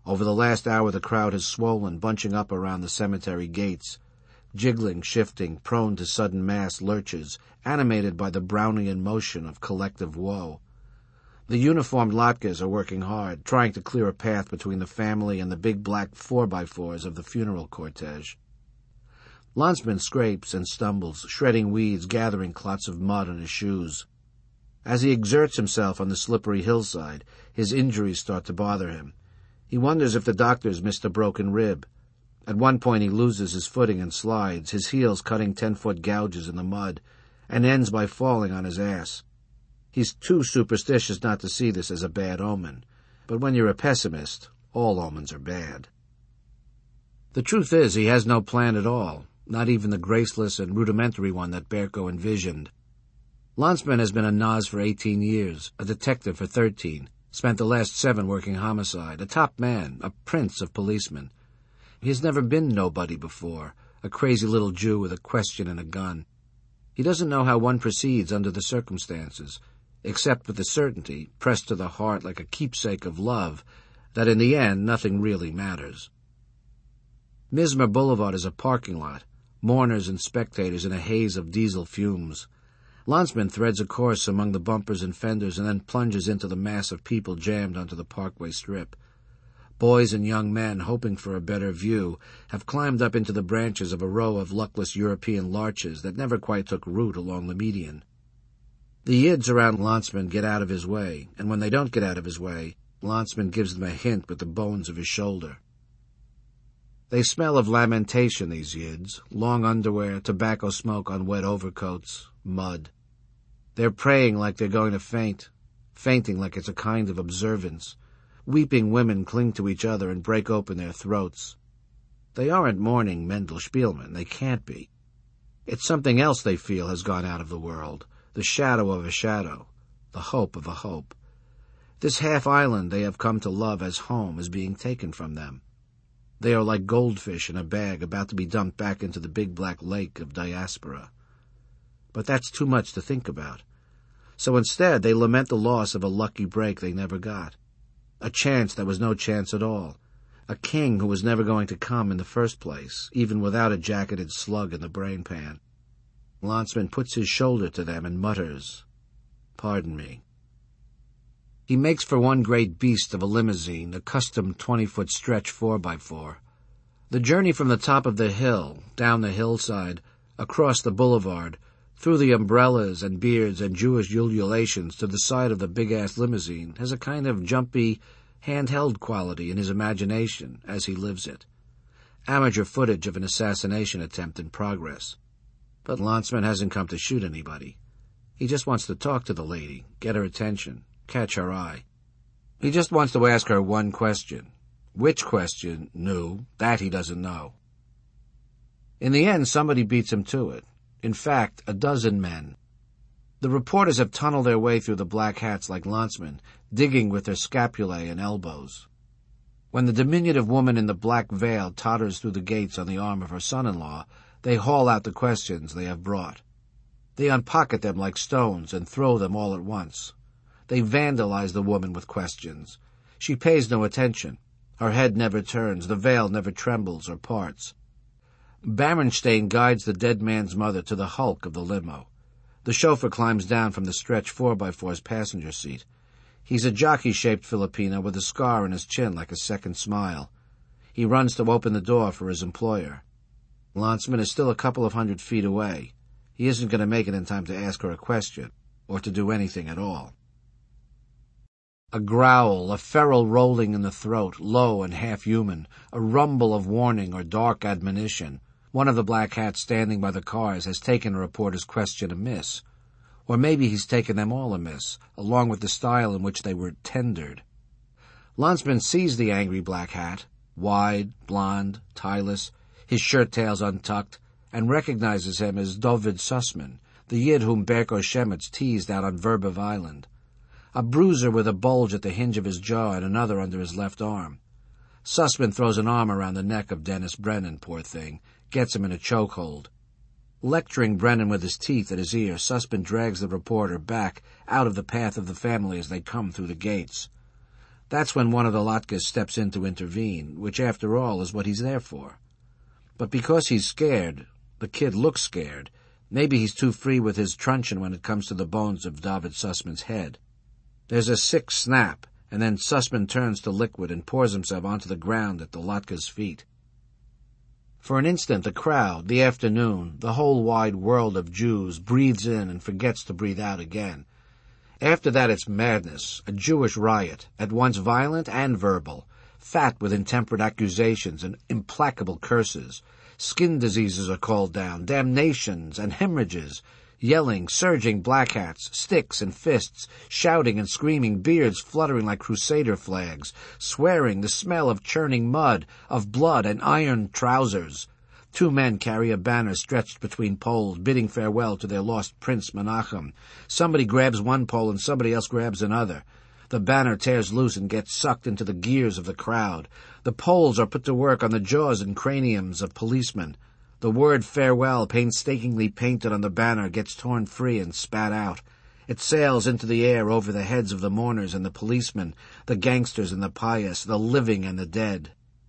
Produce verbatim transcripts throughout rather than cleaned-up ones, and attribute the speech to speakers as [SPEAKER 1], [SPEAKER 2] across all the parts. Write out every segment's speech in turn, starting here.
[SPEAKER 1] Over the last hour the crowd has swollen, bunching up around the cemetery gates, jiggling, shifting, prone to sudden mass lurches, animated by the Brownian motion of collective woe. The uniformed Latkas are working hard, trying to clear a path between the family and the big black four-by-fours of the funeral cortege. Landsman scrapes and stumbles, shredding weeds, gathering clots of mud on his shoes. As he exerts himself on the slippery hillside, his injuries start to bother him. He wonders if the doctors missed a broken rib. At one point he loses his footing and slides, his heels cutting ten-foot gouges in the mud, and ends by falling on his ass. He's too superstitious not to see this as a bad omen, but when you're a pessimist, all omens are bad. The truth is he has no plan at all, not even the graceless and rudimentary one that Berko envisioned. Landsman has been a Naz for eighteen years, a detective for thirteen, spent the last seven working homicide, a top man, a prince of policemen. He has never been nobody before, a crazy little Jew with a question and a gun. He doesn't know how one proceeds under the circumstances, except with the certainty, pressed to the heart like a keepsake of love, that in the end nothing really matters. Mizmer Boulevard is a parking lot, mourners and spectators in a haze of diesel fumes. Landsman threads a course among the bumpers and fenders and then plunges into the mass of people jammed onto the Parkway Strip. Boys and young men, hoping for a better view, have climbed up into the branches of a row of luckless European larches that never quite took root along the median. The yids around Landsman get out of his way, and when they don't get out of his way, Landsman gives them a hint with the bones of his shoulder. They smell of lamentation, these yids, long underwear, tobacco smoke on wet overcoats, mud. They're praying like they're going to faint, fainting like it's a kind of observance. Weeping women cling to each other and break open their throats. They aren't mourning Mendel Spielman. They can't be. It's something else they feel has gone out of the world, the shadow of a shadow, the hope of a hope. This half-island they have come to love as home is being taken from them. They are like goldfish in a bag about to be dumped back into the big black lake of diaspora. But that's too much to think about. So instead they lament the loss of a lucky break they never got. A chance that was no chance at all. A king who was never going to come in the first place, even without a jacketed slug in the brain pan. Landsman puts his shoulder to them and mutters, "Pardon me." He makes for one great beast of a limousine, a custom twenty-foot stretch four by four. The journey from the top of the hill, down the hillside, across the boulevard, through the umbrellas and beards and Jewish ululations to the side of the big-ass limousine has a kind of jumpy, handheld quality in his imagination as he lives it. Amateur footage of an assassination attempt in progress. But Landsman hasn't come to shoot anybody. He just wants to talk to the lady, get her attention, catch her eye. He just wants to ask her one question. Which question, new, that he doesn't know. In the end, somebody beats him to it. In fact, a dozen men. The reporters have tunneled their way through the black hats like Landsman, digging with their scapulae and elbows. When the diminutive woman in the black veil totters through the gates on the arm of her son-in-law, they haul out the questions they have brought. They unpocket them like stones and throw them all at once. They vandalize the woman with questions. She pays no attention. Her head never turns, the veil never trembles or parts. Berenstain guides the dead man's mother to the hulk of the limo. The chauffeur climbs down from the stretch four by four's passenger seat. He's a jockey-shaped Filipino with a scar on his chin like a second smile. He runs to open the door for his employer. Landsman is still a couple of hundred feet away. He isn't going to make it in time to ask her a question, or to do anything at all. A growl, a feral rolling in the throat, low and half-human, a rumble of warning or dark admonition. One of the black hats standing by the cars has taken a reporter's question amiss. Or maybe he's taken them all amiss, along with the style in which they were tendered. Landsman sees the angry black hat, wide, blond, tieless, his shirt-tails untucked, and recognizes him as Dovid Sussman, the Yid whom Berko Shemitz teased out on Verbev Island. A bruiser with a bulge at the hinge of his jaw and another under his left arm. Sussman throws an arm around the neck of Dennis Brennan, poor thing, gets him in a chokehold. Lecturing Brennan with his teeth at his ear, Sussman drags the reporter back, out of the path of the family as they come through the gates. That's when one of the Latkas steps in to intervene, which after all is what he's there for. But because he's scared, the kid looks scared, maybe he's too free with his truncheon when it comes to the bones of David Sussman's head. There's a sick snap, and then Sussman turns to liquid and pours himself onto the ground at the Latka's feet. For an instant the crowd, the afternoon, the whole wide world of Jews breathes in and forgets to breathe out again. After that it's madness, a Jewish riot, at once violent and verbal, fat with intemperate accusations and implacable curses. Skin diseases are called down, damnations and hemorrhages, yelling, surging black hats, sticks and fists, shouting and screaming, beards fluttering like crusader flags, swearing, the smell of churning mud, of blood and iron trousers. Two men carry a banner stretched between poles, bidding farewell to their lost prince Menachem. Somebody grabs one pole and somebody else grabs another. The banner tears loose and gets sucked into the gears of the crowd. The poles are put to work on the jaws and craniums of policemen. The word farewell, painstakingly painted on the banner, gets torn free and spat out. It sails into the air over the heads of the mourners and the policemen, the gangsters and the pious, the living and the dead.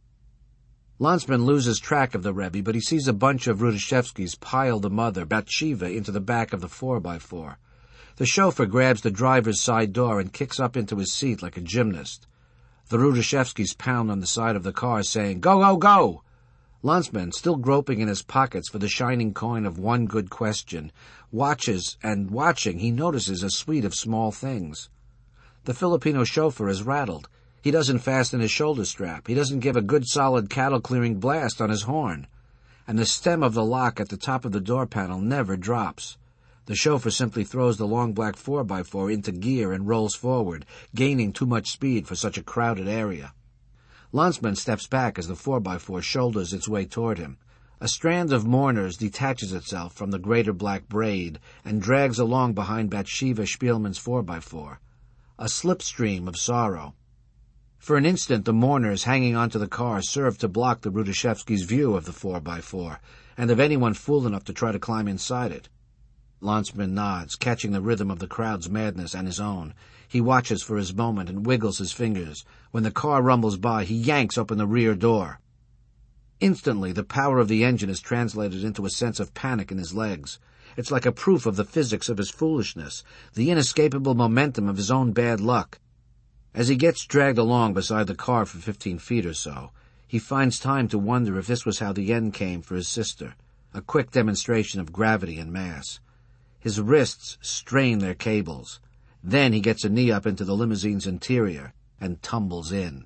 [SPEAKER 1] Lanzmann loses track of the Rebbe, but he sees a bunch of Rudashevskis pile the mother, Bathsheba, into the back of the four by four. The chauffeur grabs the driver's side door and kicks up into his seat like a gymnast. The Rudashevskis pound on the side of the car, saying, "Go, go, go!" Lanzmann, still groping in his pockets for the shining coin of one good question, watches, and watching, he notices a suite of small things. The Filipino chauffeur is rattled. He doesn't fasten his shoulder strap. He doesn't give a good solid cattle-clearing blast on his horn. And the stem of the lock at the top of the door panel never drops. The chauffeur simply throws the long black four by four into gear and rolls forward, gaining too much speed for such a crowded area. Lanzmann steps back as the four by four shoulders its way toward him. A strand of mourners detaches itself from the greater black braid and drags along behind Bathsheba Spielman's four by four. A slipstream of sorrow. For an instant the mourners hanging onto the car serve to block the Rudashevskis' view of the four by four, and of anyone fool enough to try to climb inside it. Lanzmann nods, catching the rhythm of the crowd's madness and his own. He watches for his moment and wiggles his fingers. When the car rumbles by, he yanks open the rear door. Instantly, the power of the engine is translated into a sense of panic in his legs. It's like a proof of the physics of his foolishness, the inescapable momentum of his own bad luck. As he gets dragged along beside the car for fifteen feet or so, he finds time to wonder if this was how the end came for his sister, a quick demonstration of gravity and mass. His wrists strain their cables. Then he gets a knee up into the limousine's interior and tumbles in.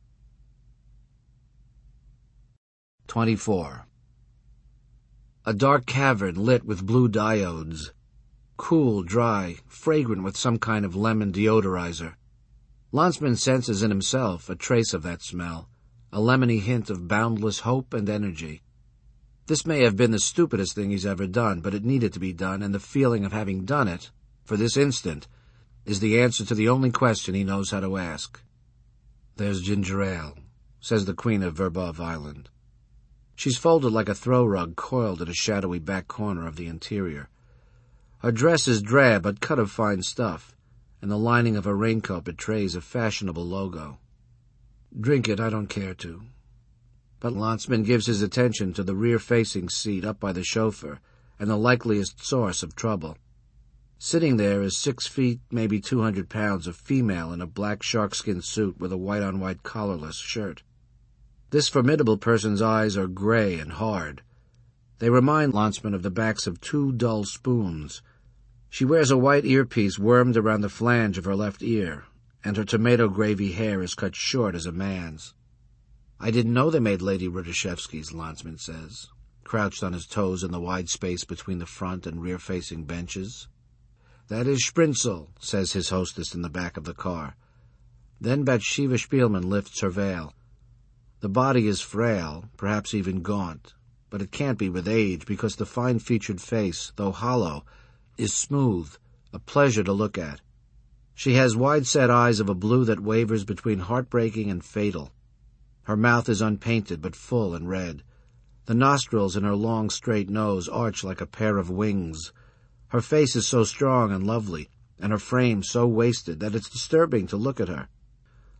[SPEAKER 1] twenty-four. A dark cavern lit with blue diodes. Cool, dry, fragrant with some kind of lemon deodorizer. Lanzmann senses in himself a trace of that smell, a lemony hint of boundless hope and energy. This may have been the stupidest thing he's ever done, but it needed to be done, and the feeling of having done it, for this instant, is the answer to the only question he knows how to ask. "There's ginger ale," says the Queen of Verbov Island. She's folded like a throw rug coiled in a shadowy back corner of the interior. Her dress is drab but cut of fine stuff, and the lining of her raincoat betrays a fashionable logo. "Drink it, I don't care to." But Lanzmann gives his attention to the rear-facing seat up by the chauffeur and the likeliest source of trouble. Sitting there is six feet, maybe two hundred pounds, of female in a black sharkskin suit with a white-on-white collarless shirt. This formidable person's eyes are gray and hard. They remind Lanzmann of the backs of two dull spoons. She wears a white earpiece wormed around the flange of her left ear, and her tomato-gravy hair is cut short as a man's. "I didn't know they made Lady Rudashevskis," Lanzmann says, crouched on his toes in the wide space between the front and rear-facing benches. "That is Sprinzel," says his hostess in the back of the car. Then Bathsheba Spielman lifts her veil. The body is frail, perhaps even gaunt, but it can't be with age, because the fine-featured face, though hollow, is smooth, a pleasure to look at. She has wide-set eyes of a blue that wavers between heartbreaking and fatal. Her mouth is unpainted but full and red. The nostrils in her long, straight nose arch like a pair of wings. Her face is so strong and lovely, and her frame so wasted, that it's disturbing to look at her.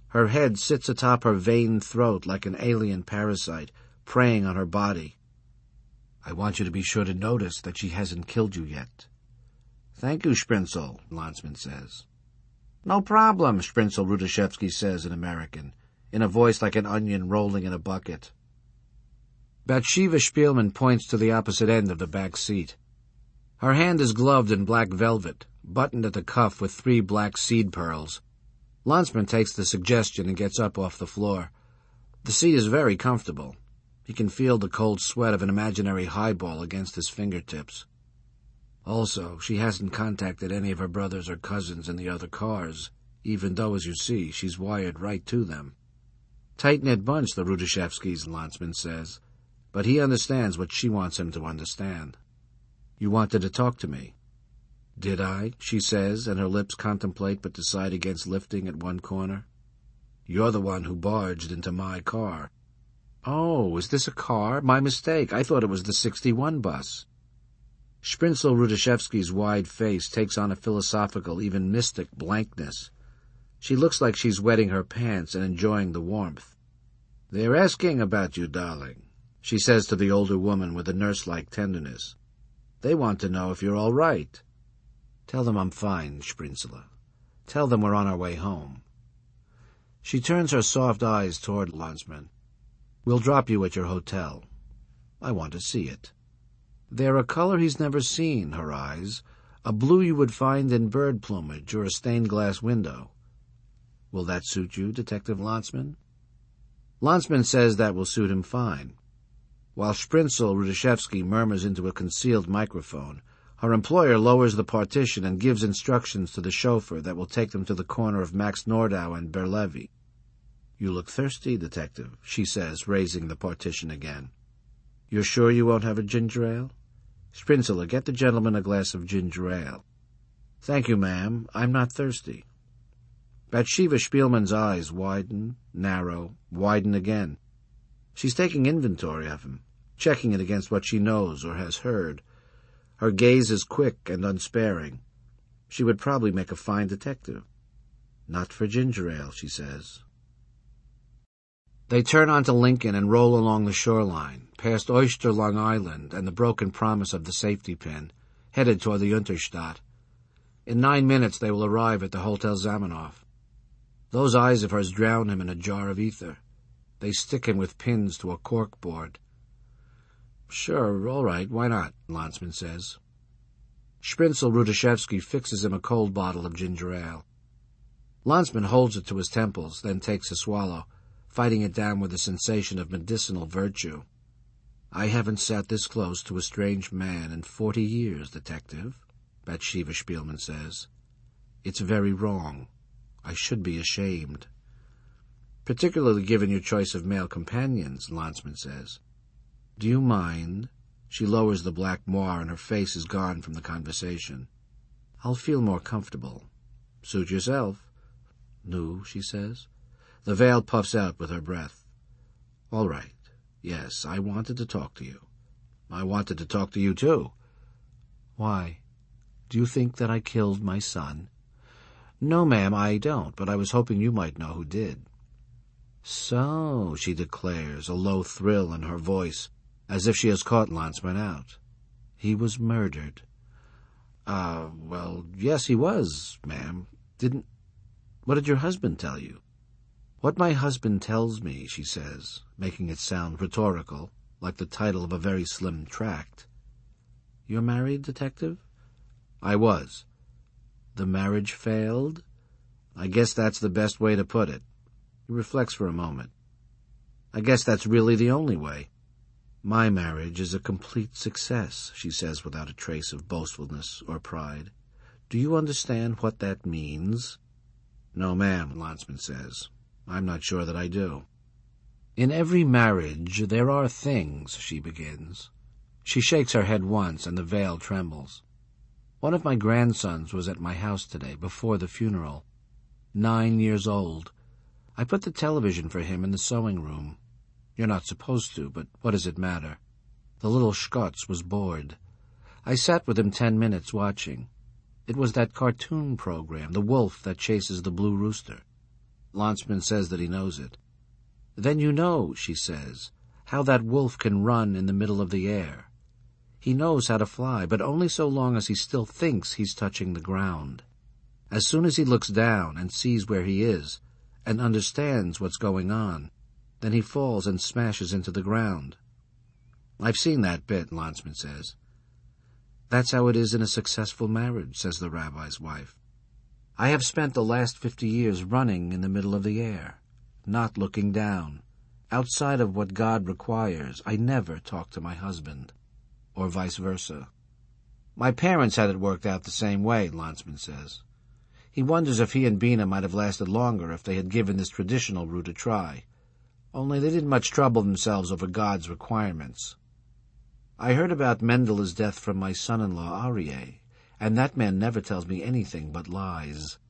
[SPEAKER 1] Her head sits atop her veined throat like an alien parasite, preying on her body. I want you to be sure to notice that she hasn't killed you yet. Thank you, Sprinzel, Landsman says. No problem, Sprinzel Rudashevsky says in American, in a voice like an onion rolling in a bucket. Bathsheba Spielman points to the opposite end of the back seat. Her hand is gloved in black velvet, buttoned at the cuff with three black seed pearls. Landsman takes the suggestion and gets up off the floor. The seat is very comfortable. He can feel the cold sweat of an imaginary highball against his fingertips. Also, she hasn't contacted any of her brothers or cousins in the other cars, even though, as you see, she's wired right to them. Tight-knit bunch, the Rudashevskys, Landsman says, but he understands what she wants him to understand. You wanted to talk to me. Did I? She says, and her lips contemplate but decide against lifting at one corner. You're the one who barged into my car. Oh, is this a car? My mistake. I thought it was the sixty-one bus. Sprinzel Rudashevsky's wide face takes on a philosophical, even mystic blankness. She looks like she's wetting her pants and enjoying the warmth. They're asking about you, darling, she says to the older woman with a nurse-like tenderness. They want to know if you're all right. Tell them I'm fine, Sprinzela. Tell them we're on our way home. She turns her soft eyes toward Landsman. We'll drop you at your hotel. I want to see it. They're a color he's never seen, her eyes, a blue you would find in bird plumage or a stained-glass window. Will that suit you, Detective Landsman? Landsman says that will suit him fine. While Sprinzel Rudashevsky murmurs into a concealed microphone, her employer lowers the partition and gives instructions to the chauffeur that will take them to the corner of Max Nordau and Berlevi. You look thirsty, Detective, she says, raising the partition again. You're sure you won't have a ginger ale? Sprinzela, get the gentleman a glass of ginger ale. Thank you, ma'am. I'm not thirsty. Bathsheba Spielman's eyes widen, narrow, widen again. She's taking inventory of him, checking it against what she knows or has heard. Her gaze is quick and unsparing. She would probably make a fine detective. Not for ginger ale, she says. They turn onto Lincoln and roll along the shoreline, past Oyster Long Island and the broken promise of the safety pin, headed toward the Unterstadt. In nine minutes they will arrive at the Hotel Zamenhof. Those eyes of hers drown him in a jar of ether. They stick him with pins to a cork board. Sure, all right, why not, Landsman says. Sprinzel Rudashevsky fixes him a cold bottle of ginger ale. Landsman holds it to his temples, then takes a swallow, fighting it down with a sensation of medicinal virtue. I haven't sat this close to a strange man in forty years, Detective, Bathsheba Spielman says. It's very wrong. I should be ashamed. Particularly given your choice of male companions, Landsman says. Do you mind? She lowers the black moire and her face is gone from the conversation. I'll feel more comfortable. Suit yourself. No, she says. The veil puffs out with her breath. All right. Yes, I wanted to talk to you. I wanted to talk to you, too. Why? Do you think that I killed my son? No, ma'am, I don't, but I was hoping you might know who did. So, she declares, a low thrill in her voice, as if she has caught Landsman out. He was murdered. Ah, uh, well, yes, he was, ma'am. Didn't... What did your husband tell you? What my husband tells me, she says, making it sound rhetorical, like the title of a very slim tract. You're married, Detective? I was. The marriage failed? I guess that's the best way to put it. He reflects for a moment. I guess that's really the only way. My marriage is a complete success, she says without a trace of boastfulness or pride. Do you understand what that means? No, ma'am, Landsman says. I'm not sure that I do. In every marriage there are things, she begins. She shakes her head once and the veil trembles. One of my grandsons was at my house today before the funeral. Nine years old. I put the television for him in the sewing room. You're not supposed to, but what does it matter? The little Schotz was bored. I sat with him ten minutes watching. It was that cartoon program, The Wolf That Chases the Blue Rooster. Landsman says that he knows it. Then you know, she says, how that wolf can run in the middle of the air. He knows how to fly, but only so long as he still thinks he's touching the ground. As soon as he looks down and sees where he is, and understands what's going on, then he falls and smashes into the ground. I've seen that bit, Landsman says. That's how it is in a successful marriage, says the rabbi's wife. I have spent the last fifty years running in the middle of the air, not looking down. Outside of what God requires, I never talk to my husband, or vice versa. My parents had it worked out the same way, Landsman says. He wonders if he and Bina might have lasted longer if they had given this traditional route a try. Only they didn't much trouble themselves over God's requirements. I heard about Mendel's death from my son-in-law, Aryeh, and that man never tells me anything but lies.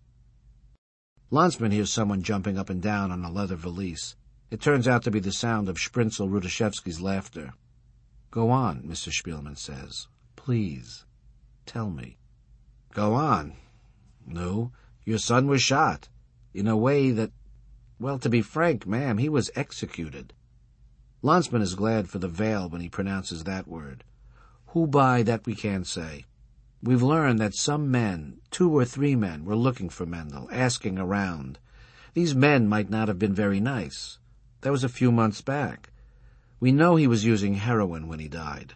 [SPEAKER 1] Landsman hears someone jumping up and down on a leather valise. It turns out to be the sound of Sprinzel Rudashevsky's laughter. Go on, Mister Spielman says. Please, tell me. Go on. No, your son was shot. In a way that, well, to be frank, ma'am, he was executed. Landsman is glad for the veil when he pronounces that word. Who by, that we can't say. We've learned that some men, two or three men, were looking for Mendel, asking around. These men might not have been very nice. That was a few months back. We know he was using heroin when he died.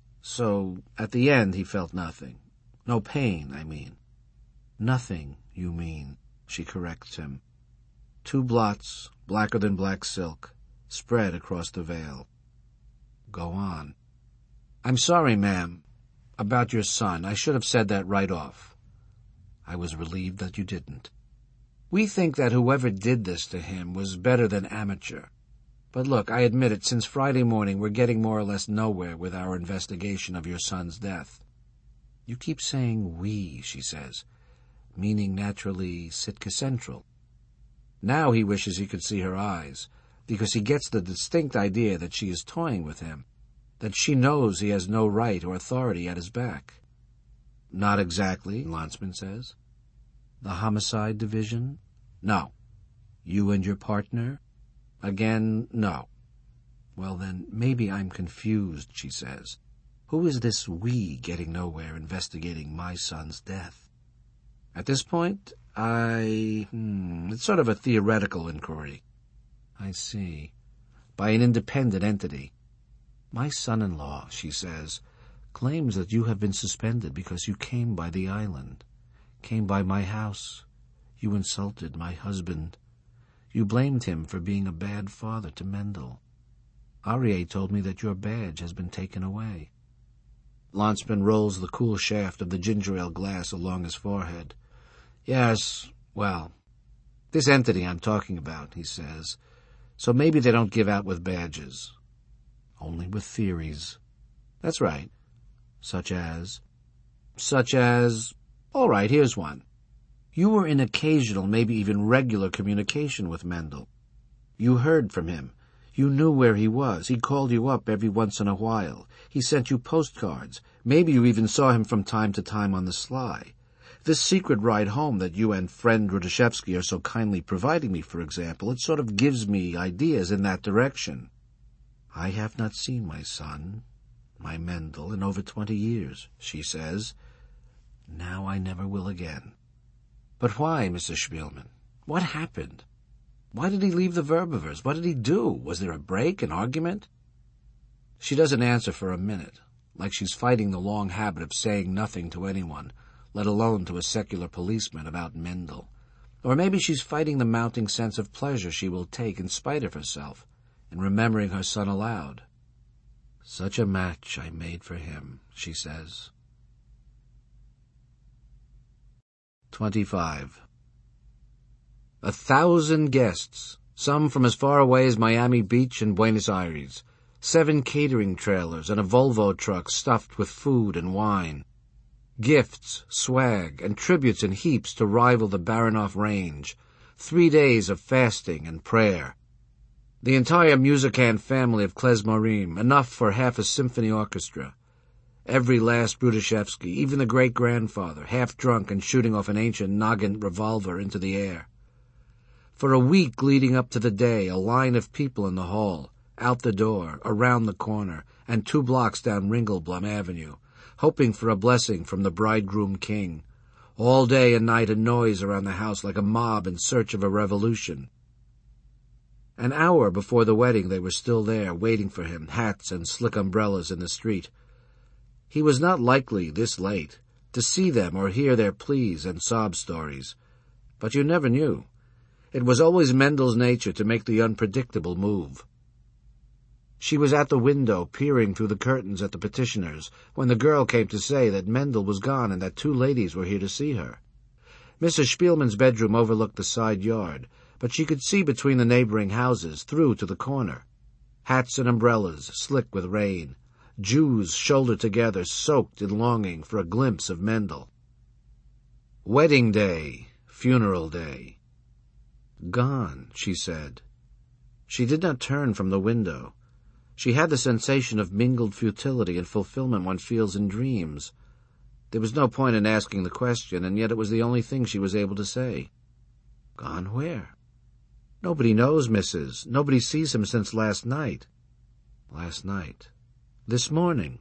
[SPEAKER 1] So, at the end, he felt nothing. No pain, I mean. Nothing, you mean, she corrects him. Two blots, blacker than black silk, spread across the veil. Go on. I'm sorry, ma'am, about your son. I should have said that right off. I was relieved that you didn't. We think that whoever did this to him was better than amateur. But look, I admit it, since Friday morning we're getting more or less nowhere with our investigation of your son's death. You keep saying we, she says, meaning naturally Sitka Central. Now he wishes he could see her eyes, because he gets the distinct idea that she is toying with him, that she knows he has no right or authority at his back. Not exactly, Landsman says. The homicide division? No. You and your partner? Again, no. Well then, maybe I'm confused, she says. Who is this we getting nowhere investigating my son's death? At this point, I... Hmm, it's sort of a theoretical inquiry. I see. By an independent entity. My son-in-law, she says, claims that you have been suspended because you came by the island, came by my house. You insulted my husband. You blamed him for being a bad father to Mendel. Aryeh told me that your badge has been taken away. Landsman rolls the cool shaft of the ginger ale glass along his forehead. Yes, well, this entity I'm talking about, he says, so maybe they don't give out with badges. Only with theories. That's right. Such as? Such as... All right, here's one. You were in occasional, maybe even regular communication with Mendel. You heard from him. You knew where he was. He called you up every once in a while. He sent you postcards. Maybe you even saw him from time to time on the sly. This secret ride home that you and friend Rudashevsky are so kindly providing me, for example, it sort of gives me ideas in that direction. I have not seen my son, my Mendel, in over twenty years, she says. Now I never will again. But why, Missus Spielman? What happened? Why did he leave the Verbivers? What did he do? Was there a break, an argument? She doesn't answer for a minute, like she's fighting the long habit of saying nothing to anyone, let alone to a secular policeman, about Mendel. Or maybe she's fighting the mounting sense of pleasure she will take in spite of herself, in remembering her son aloud. Such a match I made for him, she says. Twenty-five. A thousand guests, some from as far away as Miami Beach and Buenos Aires, seven catering trailers and a Volvo truck stuffed with food and wine, gifts, swag, and tributes in heaps to rival the Baranof Range, three days of fasting and prayer. The entire Musican family of Klezmorim, enough for half a symphony orchestra. Every last Rudashevsky, even the great-grandfather, half drunk and shooting off an ancient Nagant revolver into the air. For a week leading up to the day, a line of people in the hall, out the door, around the corner, and two blocks down Ringelblum Avenue, hoping for a blessing from the bridegroom king. All day and night a noise around the house like a mob in search of a revolution. An hour before the wedding they were still there, waiting for him, hats and slick umbrellas in the street. He was not likely, this late, to see them or hear their pleas and sob stories. But you never knew. It was always Mendel's nature to make the unpredictable move. She was at the window, peering through the curtains at the petitioners, when the girl came to say that Mendel was gone and that two ladies were here to see her. Missus Spielman's bedroom overlooked the side yard, but she could see between the neighboring houses, through to the corner. Hats and umbrellas, slick with rain. Jews shouldered together, soaked in longing for a glimpse of Mendel. Wedding day, funeral day. Gone, she said. She did not turn from the window. She had the sensation of mingled futility and fulfillment one feels in dreams. There was no point in asking the question, and yet it was the only thing she was able to say. Gone where? Nobody knows, missus. Nobody sees him since last night. Last night. This morning.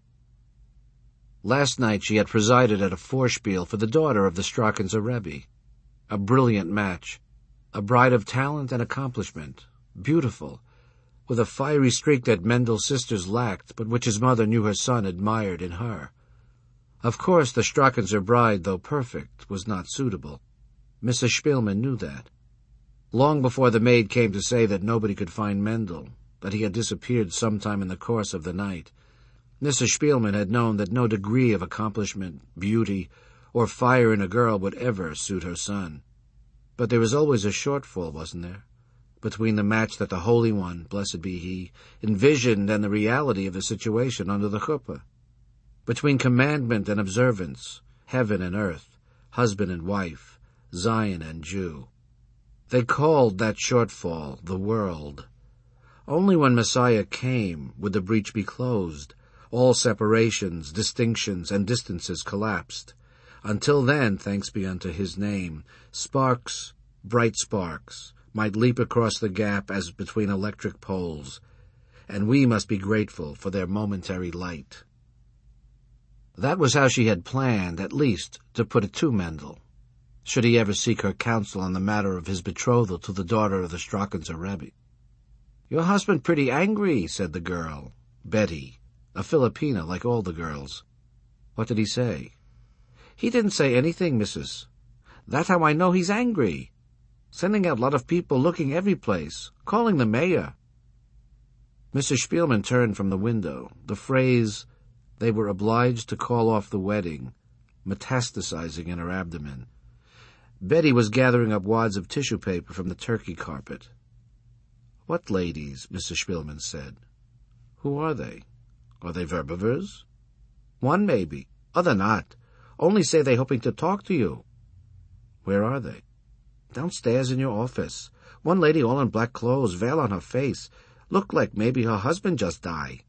[SPEAKER 1] Last night she had presided at a Vorspiel for the daughter of the Strachanzer Rebbe. A brilliant match. A bride of talent and accomplishment. Beautiful. With a fiery streak that Mendel's sisters lacked, but which his mother knew her son admired in her. Of course the Strachanzer bride, though perfect, was not suitable. Missus Spielman knew that. Long before the maid came to say that nobody could find Mendel, that he had disappeared sometime in the course of the night, Missus Spielman had known that no degree of accomplishment, beauty, or fire in a girl would ever suit her son. But there was always a shortfall, wasn't there? Between the match that the Holy One, blessed be He, envisioned and the reality of the situation under the chuppah. Between commandment and observance, heaven and earth, husband and wife, Zion and Jew. They called that shortfall the world. Only when Messiah came would the breach be closed. All separations, distinctions, and distances collapsed. Until then, thanks be unto His name, sparks, bright sparks, might leap across the gap as between electric poles, and we must be grateful for their momentary light. That was how she had planned, at least, to put it to Mendel, should he ever seek her counsel on the matter of his betrothal to the daughter of the Strachanzer Rebbe. "Your husband pretty angry," said the girl, Betty, a Filipina like all the girls. "What did he say?" "He didn't say anything, missus. That's how I know he's angry. Sending out lot of people looking every place, calling the mayor." Missus Spielman turned from the window. The phrase, "they were obliged to call off the wedding," metastasizing in her abdomen. Betty was gathering up wads of tissue paper from the turkey carpet. "What ladies?" Missus Spielman said. "Who are they? Are they verbivers?" "One maybe, other not. Only say they hoping to talk to you." "Where are they?" "Downstairs in your office. One lady all in black clothes, veil on her face. Looked like maybe her husband just died."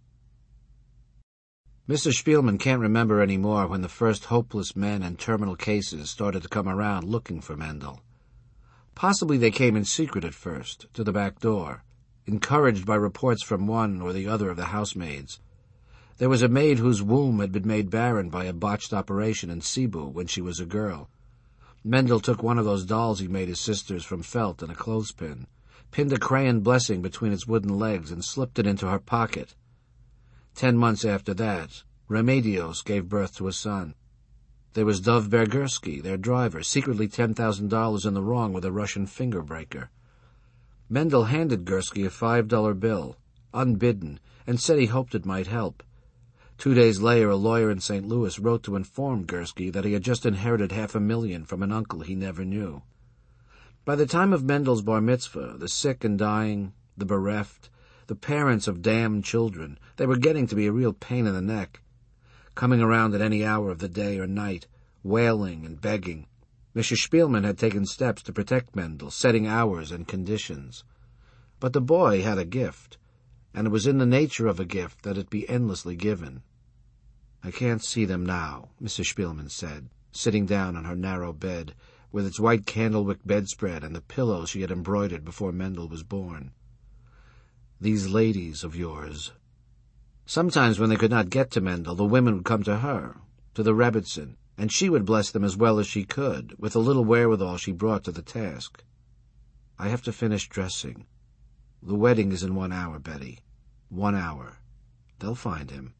[SPEAKER 1] Missus Spielman can't remember any more when the first hopeless men and terminal cases started to come around looking for Mendel. Possibly they came in secret at first, to the back door, encouraged by reports from one or the other of the housemaids. There was a maid whose womb had been made barren by a botched operation in Cebu when she was a girl. Mendel took one of those dolls he made his sisters from felt and a clothespin, pinned a crayon blessing between its wooden legs, and slipped it into her pocket. Ten months after that, Remedios gave birth to a son. There was Dov Bergursky, their driver, secretly ten thousand dollars in the wrong with a Russian finger-breaker. Mendel handed Gursky a five-dollar bill, unbidden, and said he hoped it might help. Two days later, a lawyer in Saint Louis wrote to inform Gursky that he had just inherited half a million from an uncle he never knew. By the time of Mendel's bar mitzvah, the sick and dying, the bereft, the parents of damned children, they were getting to be a real pain in the neck. Coming around at any hour of the day or night, wailing and begging. Missus Spielman had taken steps to protect Mendel, setting hours and conditions. But the boy had a gift, and it was in the nature of a gift that it be endlessly given. "I can't see them now," Missus Spielman said, sitting down on her narrow bed, with its white candlewick bedspread and the pillows she had embroidered before Mendel was born. These ladies of yours. Sometimes when they could not get to Mendel, the women would come to her, to the Rebbitzin, and she would bless them as well as she could, with the little wherewithal she brought to the task. I have to finish dressing. The wedding is in one hour, Betty. One hour. They'll find him.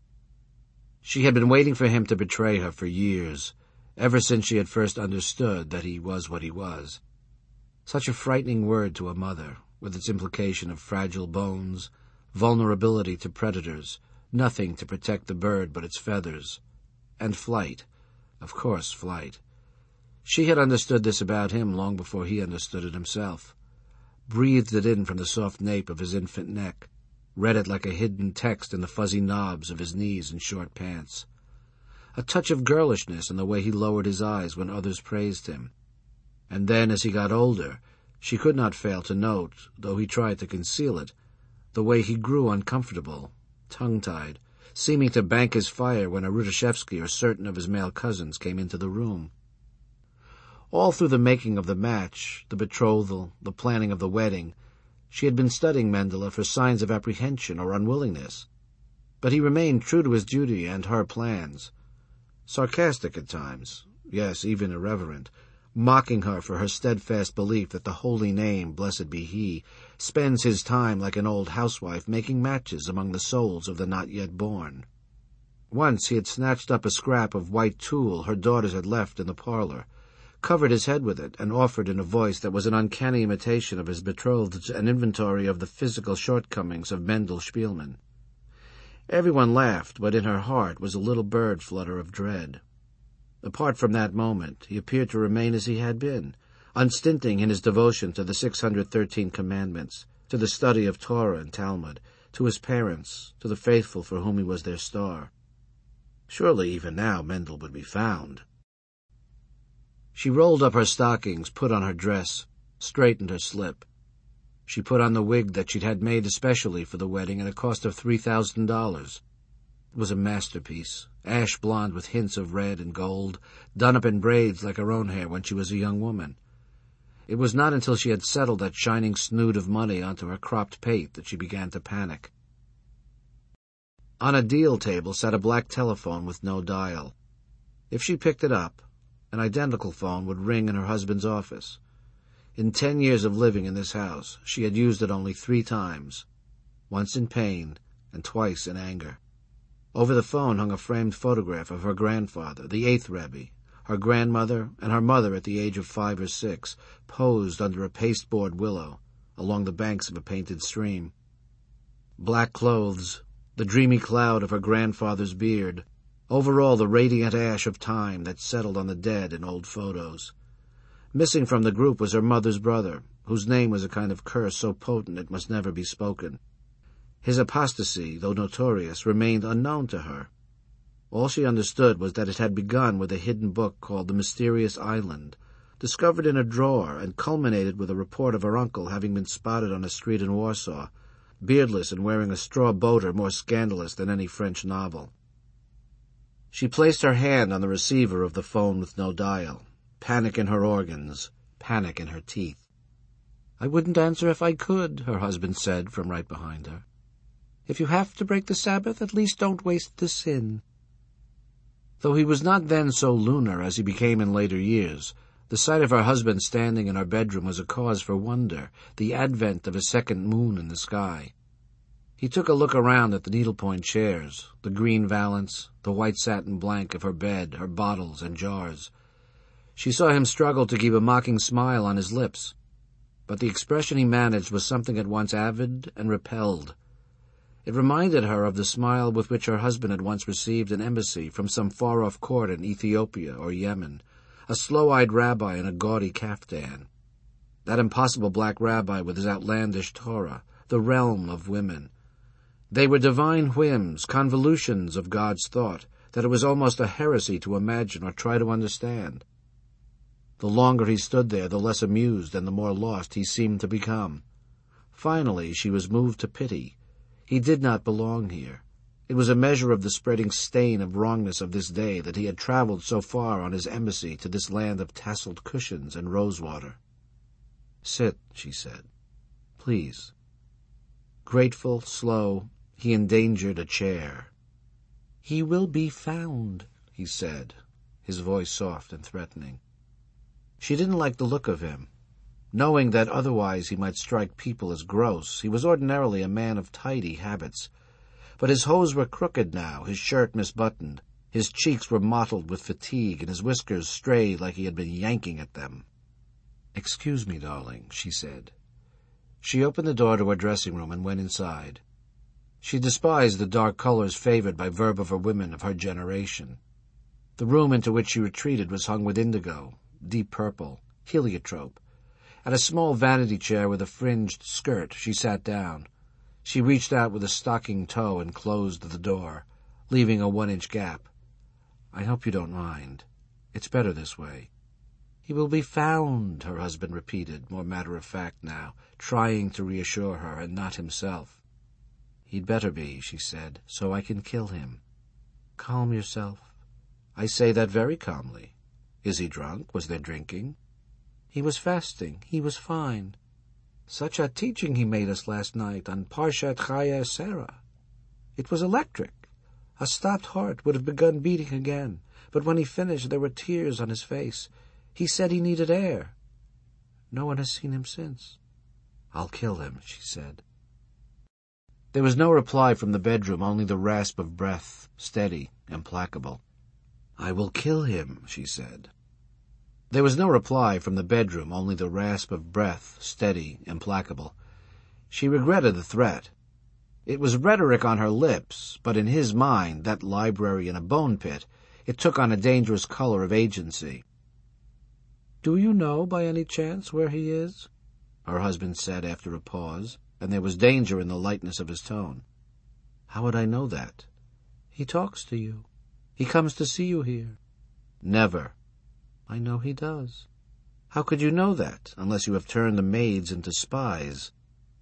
[SPEAKER 1] She had been waiting for him to betray her for years, ever since she had first understood that he was what he was. Such a frightening word to a mother, with its implication of fragile bones, vulnerability to predators, nothing to protect the bird but its feathers, and flight. Of course, flight. She had understood this about him long before he understood it himself, breathed it in from the soft nape of his infant neck, read it like a hidden text in the fuzzy knobs of his knees and short pants. A touch of girlishness in the way he lowered his eyes when others praised him. And then, as he got older, she could not fail to note, though he tried to conceal it, the way he grew uncomfortable, tongue-tied, seeming to bank his fire when a Rudashevsky or certain of his male cousins came into the room. All through the making of the match, the betrothal, the planning of the wedding, she had been studying Mendele for signs of apprehension or unwillingness. But he remained true to his duty and her plans. Sarcastic at times, yes, even irreverent, mocking her for her steadfast belief that the holy name, blessed be he, spends his time like an old housewife making matches among the souls of the not yet born. Once he had snatched up a scrap of white tulle her daughters had left in the parlor, covered his head with it, and offered in a voice that was an uncanny imitation of his betrothed's an inventory of the physical shortcomings of Mendel Spielman. Everyone laughed, but in her heart was a little bird flutter of dread. Apart from that moment, he appeared to remain as he had been, unstinting in his devotion to the six hundred thirteen commandments, to the study of Torah and Talmud, to his parents, to the faithful for whom he was their star. Surely even now Mendel would be found. She rolled up her stockings, put on her dress, straightened her slip. She put on the wig that she'd had made especially for the wedding at a cost of three thousand dollars. It was a masterpiece, ash blonde with hints of red and gold, done up in braids like her own hair when she was a young woman. It was not until she had settled that shining snood of money onto her cropped pate that she began to panic. On a deal table sat a black telephone with no dial. If she picked it up, an identical phone would ring in her husband's office. In ten years of living in this house, she had used it only three times, once in pain and twice in anger. Over the phone hung a framed photograph of her grandfather, the eighth Rebbe, her grandmother, and her mother at the age of five or six, posed under a pasteboard willow, along the banks of a painted stream. Black clothes, the dreamy cloud of her grandfather's beard, over all the radiant ash of time that settled on the dead in old photos. Missing from the group was her mother's brother, whose name was a kind of curse so potent it must never be spoken. His apostasy, though notorious, remained unknown to her. All she understood was that it had begun with a hidden book called The Mysterious Island, discovered in a drawer and culminated with a report of her uncle having been spotted on a street in Warsaw, beardless and wearing a straw boater more scandalous than any French novel. She placed her hand on the receiver of the phone with no dial, panic in her organs, panic in her teeth. "I wouldn't answer if I could," her husband said from right behind her. "If you have to break the Sabbath, at least don't waste the sin." Though he was not then so lunar as he became in later years, the sight of her husband standing in her bedroom was a cause for wonder, the advent of a second moon in the sky. He took a look around at the needlepoint chairs, the green valance, the white satin blank of her bed, her bottles and jars. She saw him struggle to keep a mocking smile on his lips, but the expression he managed was something at once avid and repelled. It reminded her of the smile with which her husband had once received an embassy from some far-off court in Ethiopia or Yemen, a slow-eyed rabbi in a gaudy caftan. That impossible black rabbi with his outlandish Torah, the realm of women. They were divine whims, convolutions of God's thought, that it was almost a heresy to imagine or try to understand. The longer he stood there, the less amused and the more lost he seemed to become. Finally, she was moved to pity. He did not belong here. It was a measure of the spreading stain of wrongness of this day that he had traveled so far on his embassy to this land of tasseled cushions and rosewater. "Sit," she said. "Please." Grateful, slow, he endangered a chair. "He will be found," he said, his voice soft and threatening. She didn't like the look of him. Knowing that otherwise he might strike people as gross, he was ordinarily a man of tidy habits. But his hose were crooked now, his shirt misbuttoned, his cheeks were mottled with fatigue, and his whiskers strayed like he had been yanking at them. "Excuse me, darling," she said. She opened the door to her dressing room and went inside. She despised the dark colors favored by verbover women of her generation. The room into which she retreated was hung with indigo, deep purple, heliotrope. At a small vanity chair with a fringed skirt, she sat down. She reached out with a stocking toe and closed the door, leaving a one-inch gap. "I hope you don't mind. It's better this way." "He will be found," her husband repeated, more matter-of-fact now, trying to reassure her, and not himself. "He'd better be," she said, "so I can kill him." "Calm yourself." "I say that very calmly. Is he drunk? Was there drinking?" "He was fasting. He was fine. Such a teaching he made us last night on Parshat Chayei Sarah. It was electric. A stopped heart would have begun beating again, but when he finished there were tears on his face. He said he needed air. No one has seen him since." "I'll kill him," she said. There was no reply from the bedroom, only the rasp of breath, steady, implacable. "I will kill him," she said. There was no reply from the bedroom, only the rasp of breath, steady, implacable. She regretted the threat. It was rhetoric on her lips, but in his mind, that library in a bone pit, it took on a dangerous color of agency. "Do you know, by any chance, where he is?" her husband said after a pause, and there was danger in the lightness of his tone. "How would I know that?" "He talks to you. He comes to see you here." "Never." "I know he does." "How could you know that, unless you have turned the maids into spies?"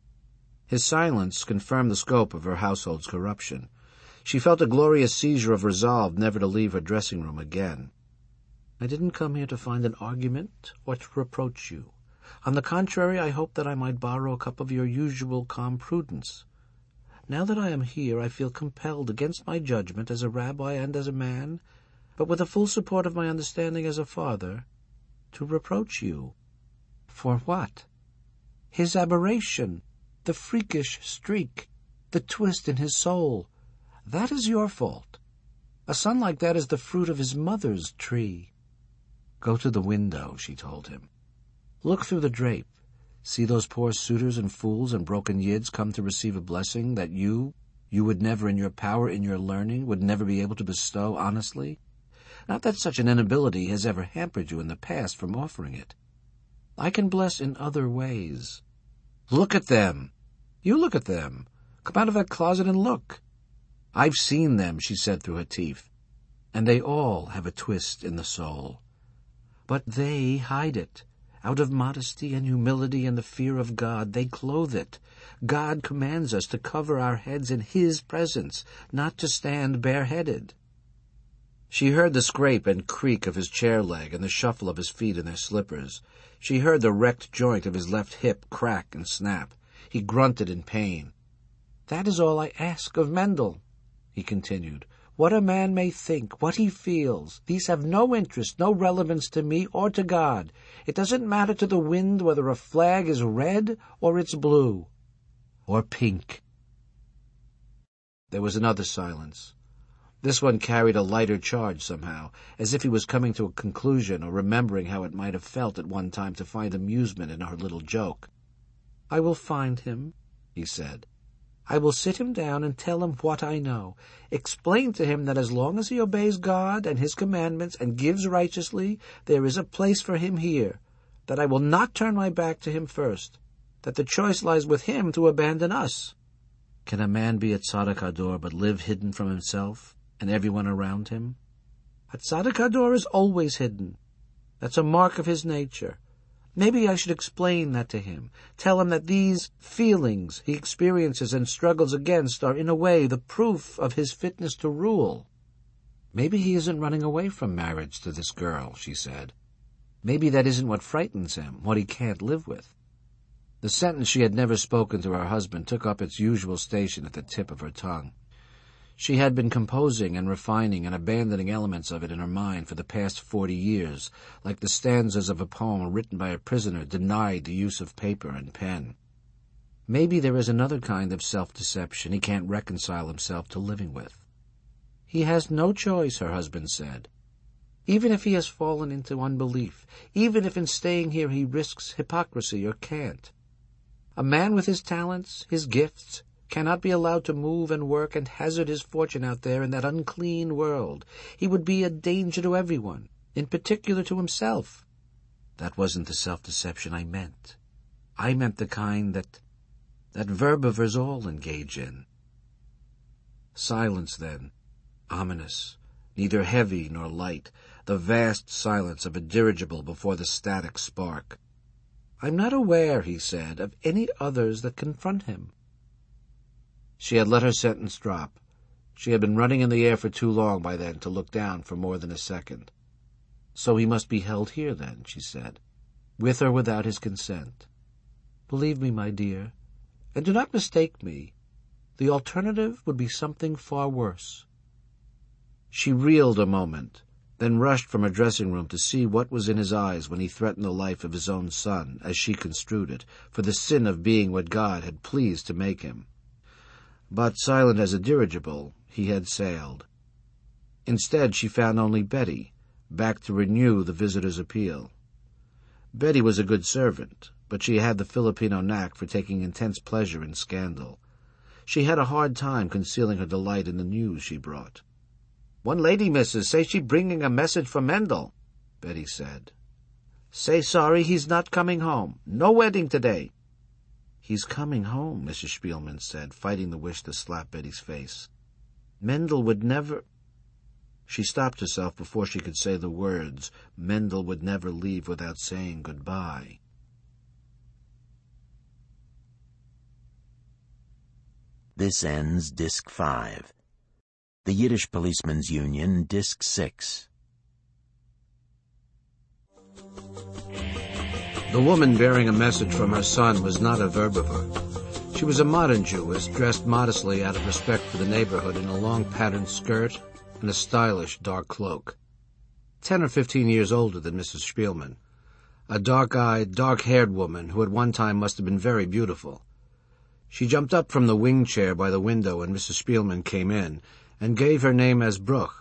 [SPEAKER 1] His silence confirmed the scope of her household's corruption. She felt a glorious seizure of resolve never to leave her dressing-room again. "I didn't come here to find an argument or to reproach you. On the contrary, I hoped that I might borrow a cup of your usual calm prudence. Now that I am here, I feel compelled against my judgment as a rabbi and as a man, but with the full support of my understanding as a father, to reproach you." "For what?" "His aberration, the freakish streak, the twist in his soul. That is your fault. A son like that is the fruit of his mother's tree." "Go to the window," she told him. "Look through the drape. See those poor suitors and fools and broken yids come to receive a blessing that you, you would never in your power, in your learning, would never be able to bestow honestly. Not that such an inability has ever hampered you in the past from offering it. I can bless in other ways. Look at them. You look at them. Come out of that closet and look." "I've seen them," she said through her teeth, "and they all have a twist in the soul. But they hide it. Out of modesty and humility and the fear of God, they clothe it. God commands us to cover our heads in His presence, not to stand bareheaded." She heard the scrape and creak of his chair leg and the shuffle of his feet in their slippers. She heard the wrecked joint of his left hip crack and snap. He grunted in pain. "That is all I ask of Mendel," he continued. "What a man may think, what he feels, these have no interest, no relevance to me or to God. It doesn't matter to the wind whether a flag is red or it's blue. Or pink." There was another silence. This one carried a lighter charge somehow, as if he was coming to a conclusion or remembering how it might have felt at one time to find amusement in her little joke. "I will find him," he said. "I will sit him down and tell him what I know. Explain to him that as long as he obeys God and His commandments and gives righteously, there is a place for him here, that I will not turn my back to him first, that the choice lies with him to abandon us." Can a man be a tzaddik hador but live hidden from himself and everyone around him? A tzaddik hador is always hidden. That's a mark of his nature. Maybe I should explain that to him, tell him that these feelings he experiences and struggles against are in a way the proof of his fitness to rule. Maybe he isn't running away from marriage to this girl, she said. Maybe that isn't what frightens him, what he can't live with. The sentence she had never spoken to her husband took up its usual station at the tip of her tongue. She had been composing and refining and abandoning elements of it in her mind for the past forty years, like the stanzas of a poem written by a prisoner denied the use of paper and pen. Maybe there is another kind of self-deception he can't reconcile himself to living with. He has no choice, her husband said. Even if he has fallen into unbelief, even if in staying here he risks hypocrisy or cant. A man with his talents, his gifts, cannot be allowed to move and work and hazard his fortune out there in that unclean world. He would be a danger to everyone, in particular to himself. That wasn't the self-deception I meant. I meant the kind that, that verbivores all engage in. Silence then, ominous, neither heavy nor light, the vast silence of a dirigible before the static spark. I'm not aware, he said, of any others that confront him. She had let her sentence drop. She had been running in the air for too long by then to look down for more than a second. So he must be held here then, she said, with or without his consent. Believe me, my dear, and do not mistake me, the alternative would be something far worse. She reeled a moment, then rushed from her dressing-room to see what was in his eyes when he threatened the life of his own son, as she construed it, for the sin of being what God had pleased to make him. But, silent as a dirigible, he had sailed. Instead, she found only Betty, back to renew the visitor's appeal. Betty was a good servant, but she had the Filipino knack for taking intense pleasure in scandal. She had a hard time concealing her delight in the news she brought. "One lady, missus, say she bringing a message for Mendel," Betty said. "Say sorry he's not coming home. No wedding today." "He's coming home," Missus Spielman said, fighting the wish to slap Betty's face. "Mendel would never—" She stopped herself before she could say the words. Mendel would never leave without saying goodbye.
[SPEAKER 2] This ends Disc five. The Yiddish Policeman's Union, Disc six.
[SPEAKER 1] The woman bearing a message from her son was not a verbivore. She was a modern Jewess, dressed modestly out of respect for the neighborhood in a long patterned skirt and a stylish dark cloak. Ten or fifteen years older than Missus Spielman. A dark-eyed, dark-haired woman who at one time must have been very beautiful. She jumped up from the wing chair by the window when Missus Spielman came in, and gave her name as Bruch.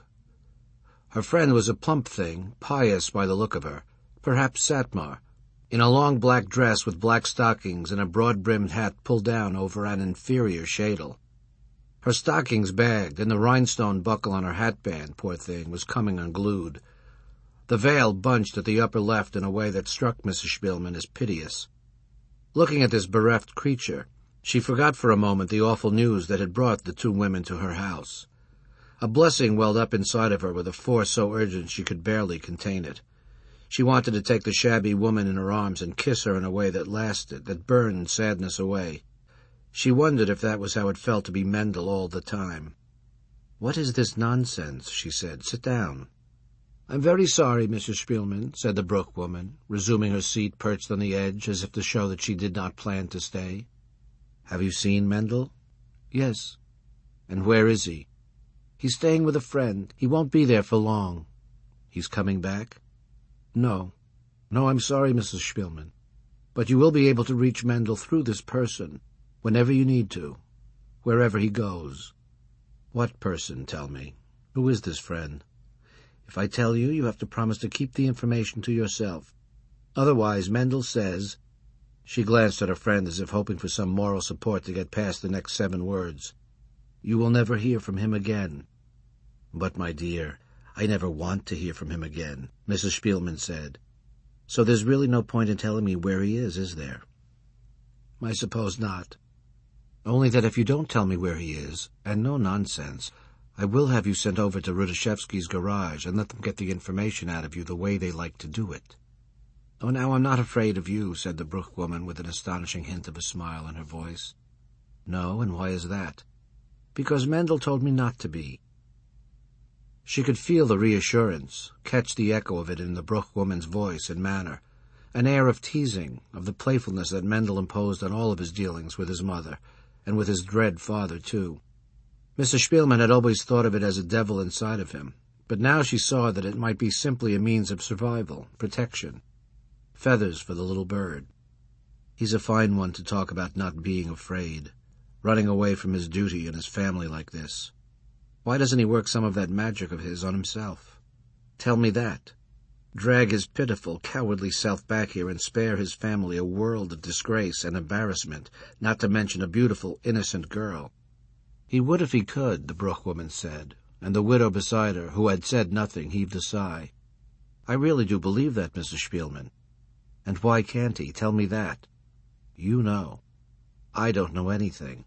[SPEAKER 1] Her friend was a plump thing, pious by the look of her, perhaps Satmar, in a long black dress with black stockings and a broad-brimmed hat pulled down over an inferior shadel. Her stockings bagged, and the rhinestone buckle on her hatband, poor thing, was coming unglued. The veil bunched at the upper left in a way that struck Missus Spielman as piteous. Looking at this bereft creature, she forgot for a moment the awful news that had brought the two women to her house. A blessing welled up inside of her with a force so urgent she could barely contain it. She wanted to take the shabby woman in her arms and kiss her in a way that lasted, that burned sadness away. She wondered if that was how it felt to be Mendel all the time. "What is this nonsense?" she said. "Sit down." "I'm very sorry, Missus Spielman," said the Bruch woman, resuming her seat perched on the edge as if to show that she did not plan to stay. "Have you seen Mendel?" "Yes." "And where is he?" "He's staying with a friend. He won't be there for long." "He's coming back?" "No. No, I'm sorry, Missus Spielman. But you will be able to reach Mendel through this person, whenever you need to, wherever he goes." "What person, tell me? Who is this friend?" "If I tell you, you have to promise to keep the information to yourself. Otherwise, Mendel says—" She glanced at her friend as if hoping for some moral support to get past the next seven words. "You will never hear from him again." "But, my dear, I never want to hear from him again," Missus Spielman said. "So there's really no point in telling me where he is, is there?" "I suppose not. Only that if you don't tell me where he is, and no nonsense, I will have you sent over to Rudashevsky's garage and let them get the information out of you the way they like to do it." "Oh, now I'm not afraid of you," said the Bruch woman with an astonishing hint of a smile in her voice. "No, and why is that?" "Because Mendel told me not to be." She could feel the reassurance, catch the echo of it in the Bruch woman's voice and manner, an air of teasing, of the playfulness that Mendel imposed on all of his dealings with his mother, and with his dread father, too. Missus Spielman had always thought of it as a devil inside of him, but now she saw that it might be simply a means of survival, protection. Feathers for the little bird. He's a fine one to talk about not being afraid, running away from his duty and his family like this. Why doesn't he work some of that magic of his on himself? Tell me that. Drag his pitiful, cowardly self back here and spare his family a world of disgrace and embarrassment, not to mention a beautiful, innocent girl. He would if he could, the Bruch woman said, and the widow beside her, who had said nothing, heaved a sigh. I really do believe that, Missus Spielman. And why can't he? Tell me that. You know. I don't know anything.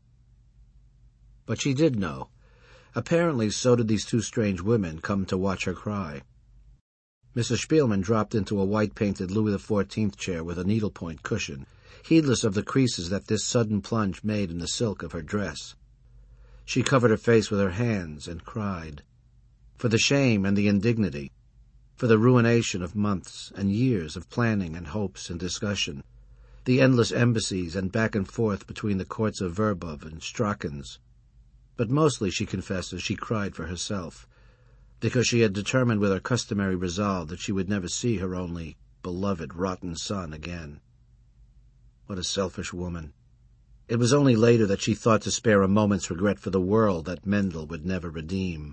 [SPEAKER 1] But she did know. Apparently so did these two strange women come to watch her cry. Missus Spielman dropped into a white-painted Louis the Fourteenth chair with a needlepoint cushion, heedless of the creases that this sudden plunge made in the silk of her dress. She covered her face with her hands and cried. For the shame and the indignity, for the ruination of months and years of planning and hopes and discussion, the endless embassies and back and forth between the courts of Verbov and Strakens. But mostly, she confesses, she cried for herself, because she had determined with her customary resolve that she would never see her only beloved rotten son again. What a selfish woman. It was only later that she thought to spare a moment's regret for the world that Mendel would never redeem.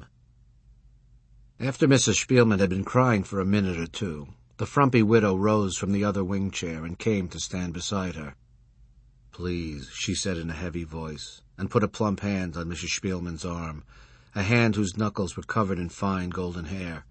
[SPEAKER 1] After Missus Spielman had been crying for a minute or two, the frumpy widow rose from the other wing chair and came to stand beside her. "Please," she said in a heavy voice, and put a plump hand on Missus Spielman's arm, a hand whose knuckles were covered in fine golden hair.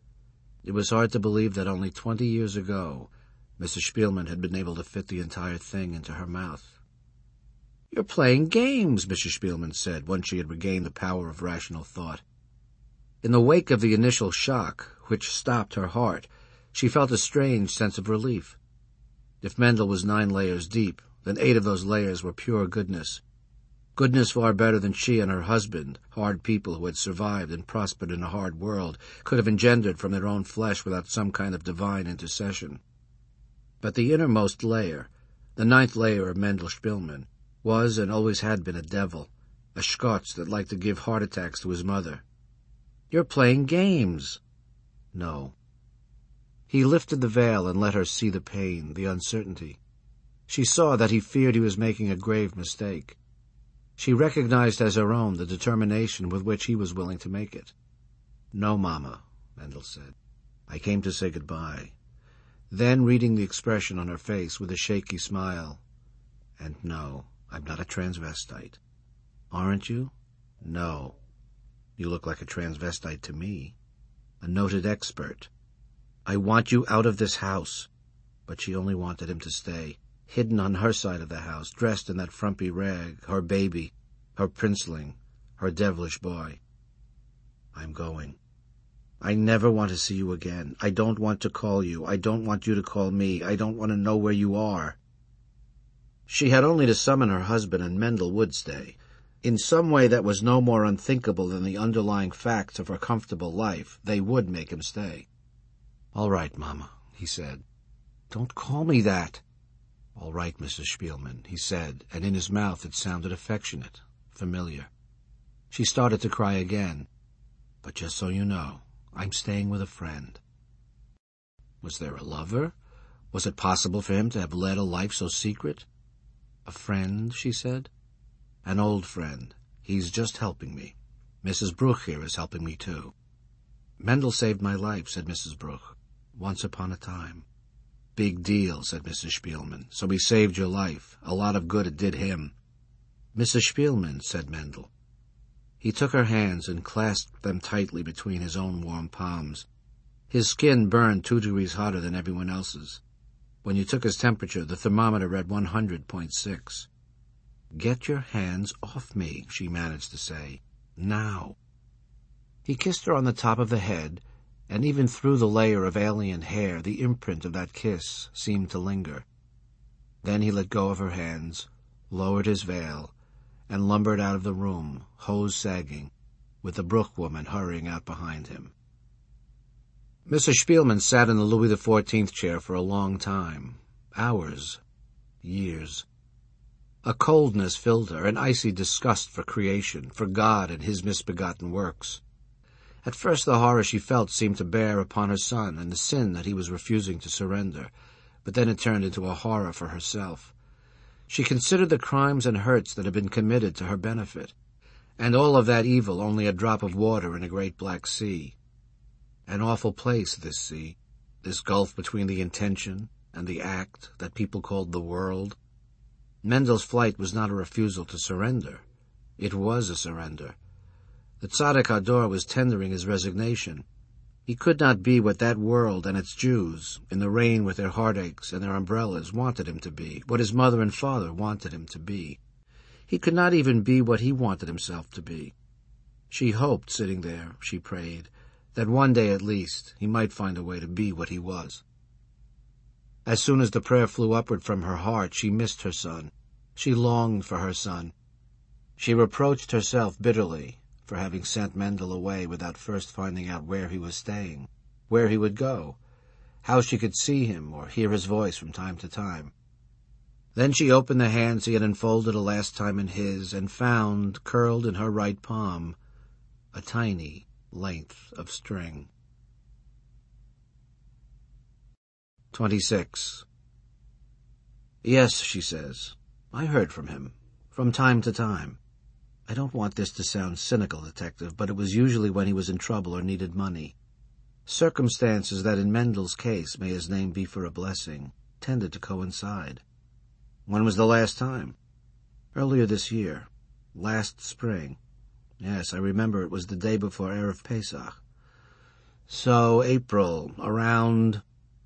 [SPEAKER 1] It was hard to believe that only twenty years ago Missus Spielman had been able to fit the entire thing into her mouth. "You're playing games," Missus Spielman said, once she had regained the power of rational thought. In the wake of the initial shock, which stopped her heart, she felt a strange sense of relief. If Mendel was nine layers deep, then eight of those layers were pure goodness. Goodness far better than she and her husband, hard people who had survived and prospered in a hard world, could have engendered from their own flesh without some kind of divine intercession. But the innermost layer, the ninth layer of Mendel Spielman, was and always had been a devil, a Scots that liked to give heart attacks to his mother. "You're playing games." "No." He lifted the veil and let her see the pain, the uncertainty. She saw that he feared he was making a grave mistake. She recognized as her own the determination with which he was willing to make it. "No, Mama," Mendel said. "I came to say goodbye." Then, reading the expression on her face with a shaky smile, "And no, I'm not a transvestite." "Aren't you?" "No." "You look like a transvestite to me. A noted expert." "I want you out of this house." But she only wanted him to stay, hidden on her side of the house, dressed in that frumpy rag, her baby, her princeling, her devilish boy. "I'm going. I never want to see you again. I don't want to call you. I don't want you to call me. I don't want to know where you are." She had only to summon her husband, and Mendel would stay. In some way that was no more unthinkable than the underlying facts of her comfortable life, they would make him stay. "All right, Mama," he said. "Don't call me that." "All right, Missus Spielman," he said, and in his mouth it sounded affectionate, familiar. She started to cry again. "But just so you know, I'm staying with a friend." Was there a lover? Was it possible for him to have led a life so secret? "A friend," she said. "An old friend. He's just helping me. Missus Bruch here is helping me, too." "Mendel saved my life," said Missus Bruch. "Once upon a time." "Big deal," said Missus Spielman. "So he saved your life. A lot of good it did him." "Missus Spielman," said Mendel. He took her hands and clasped them tightly between his own warm palms. His skin burned two degrees hotter than everyone else's. When you took his temperature, the thermometer read one hundred point six. "Get your hands off me," she managed to say. "Now." He kissed her on the top of the head, and even through the layer of alien hair the imprint of that kiss seemed to linger. Then he let go of her hands, lowered his veil, and lumbered out of the room, hose sagging, with the Brooke woman hurrying out behind him. Missus Spielman sat in the Louis the Fourteenth chair for a long time. Hours. Years. A coldness filled her, an icy disgust for creation, for God and his misbegotten works. At first the horror she felt seemed to bear upon her son and the sin that he was refusing to surrender, but then it turned into a horror for herself. She considered the crimes and hurts that had been committed to her benefit, and all of that evil only a drop of water in a great black sea. An awful place, this sea, this gulf between the intention and the act that people called the world. Mendel's flight was not a refusal to surrender. It was a surrender. The Tzaddik Hador was tendering his resignation. He could not be what that world and its Jews, in the rain with their heartaches and their umbrellas, wanted him to be, what his mother and father wanted him to be. He could not even be what he wanted himself to be. She hoped, sitting there, she prayed, that one day at least he might find a way to be what he was. As soon as the prayer flew upward from her heart, she missed her son. She longed for her son. She reproached herself bitterly for having sent Mendel away without first finding out where he was staying, where he would go, how she could see him or hear his voice from time to time. Then she opened the hands he had enfolded a last time in his, and found, curled in her right palm, a tiny length of string. Twenty-six. Yes, she says, I heard from him, from time to time. I don't want this to sound cynical, Detective, but it was usually when he was in trouble or needed money. Circumstances that in Mendel's case, may his name be for a blessing, tended to coincide. When was the last time? Earlier this year. Last spring. Yes, I remember it was the day before Erev Pesach. So, April, around...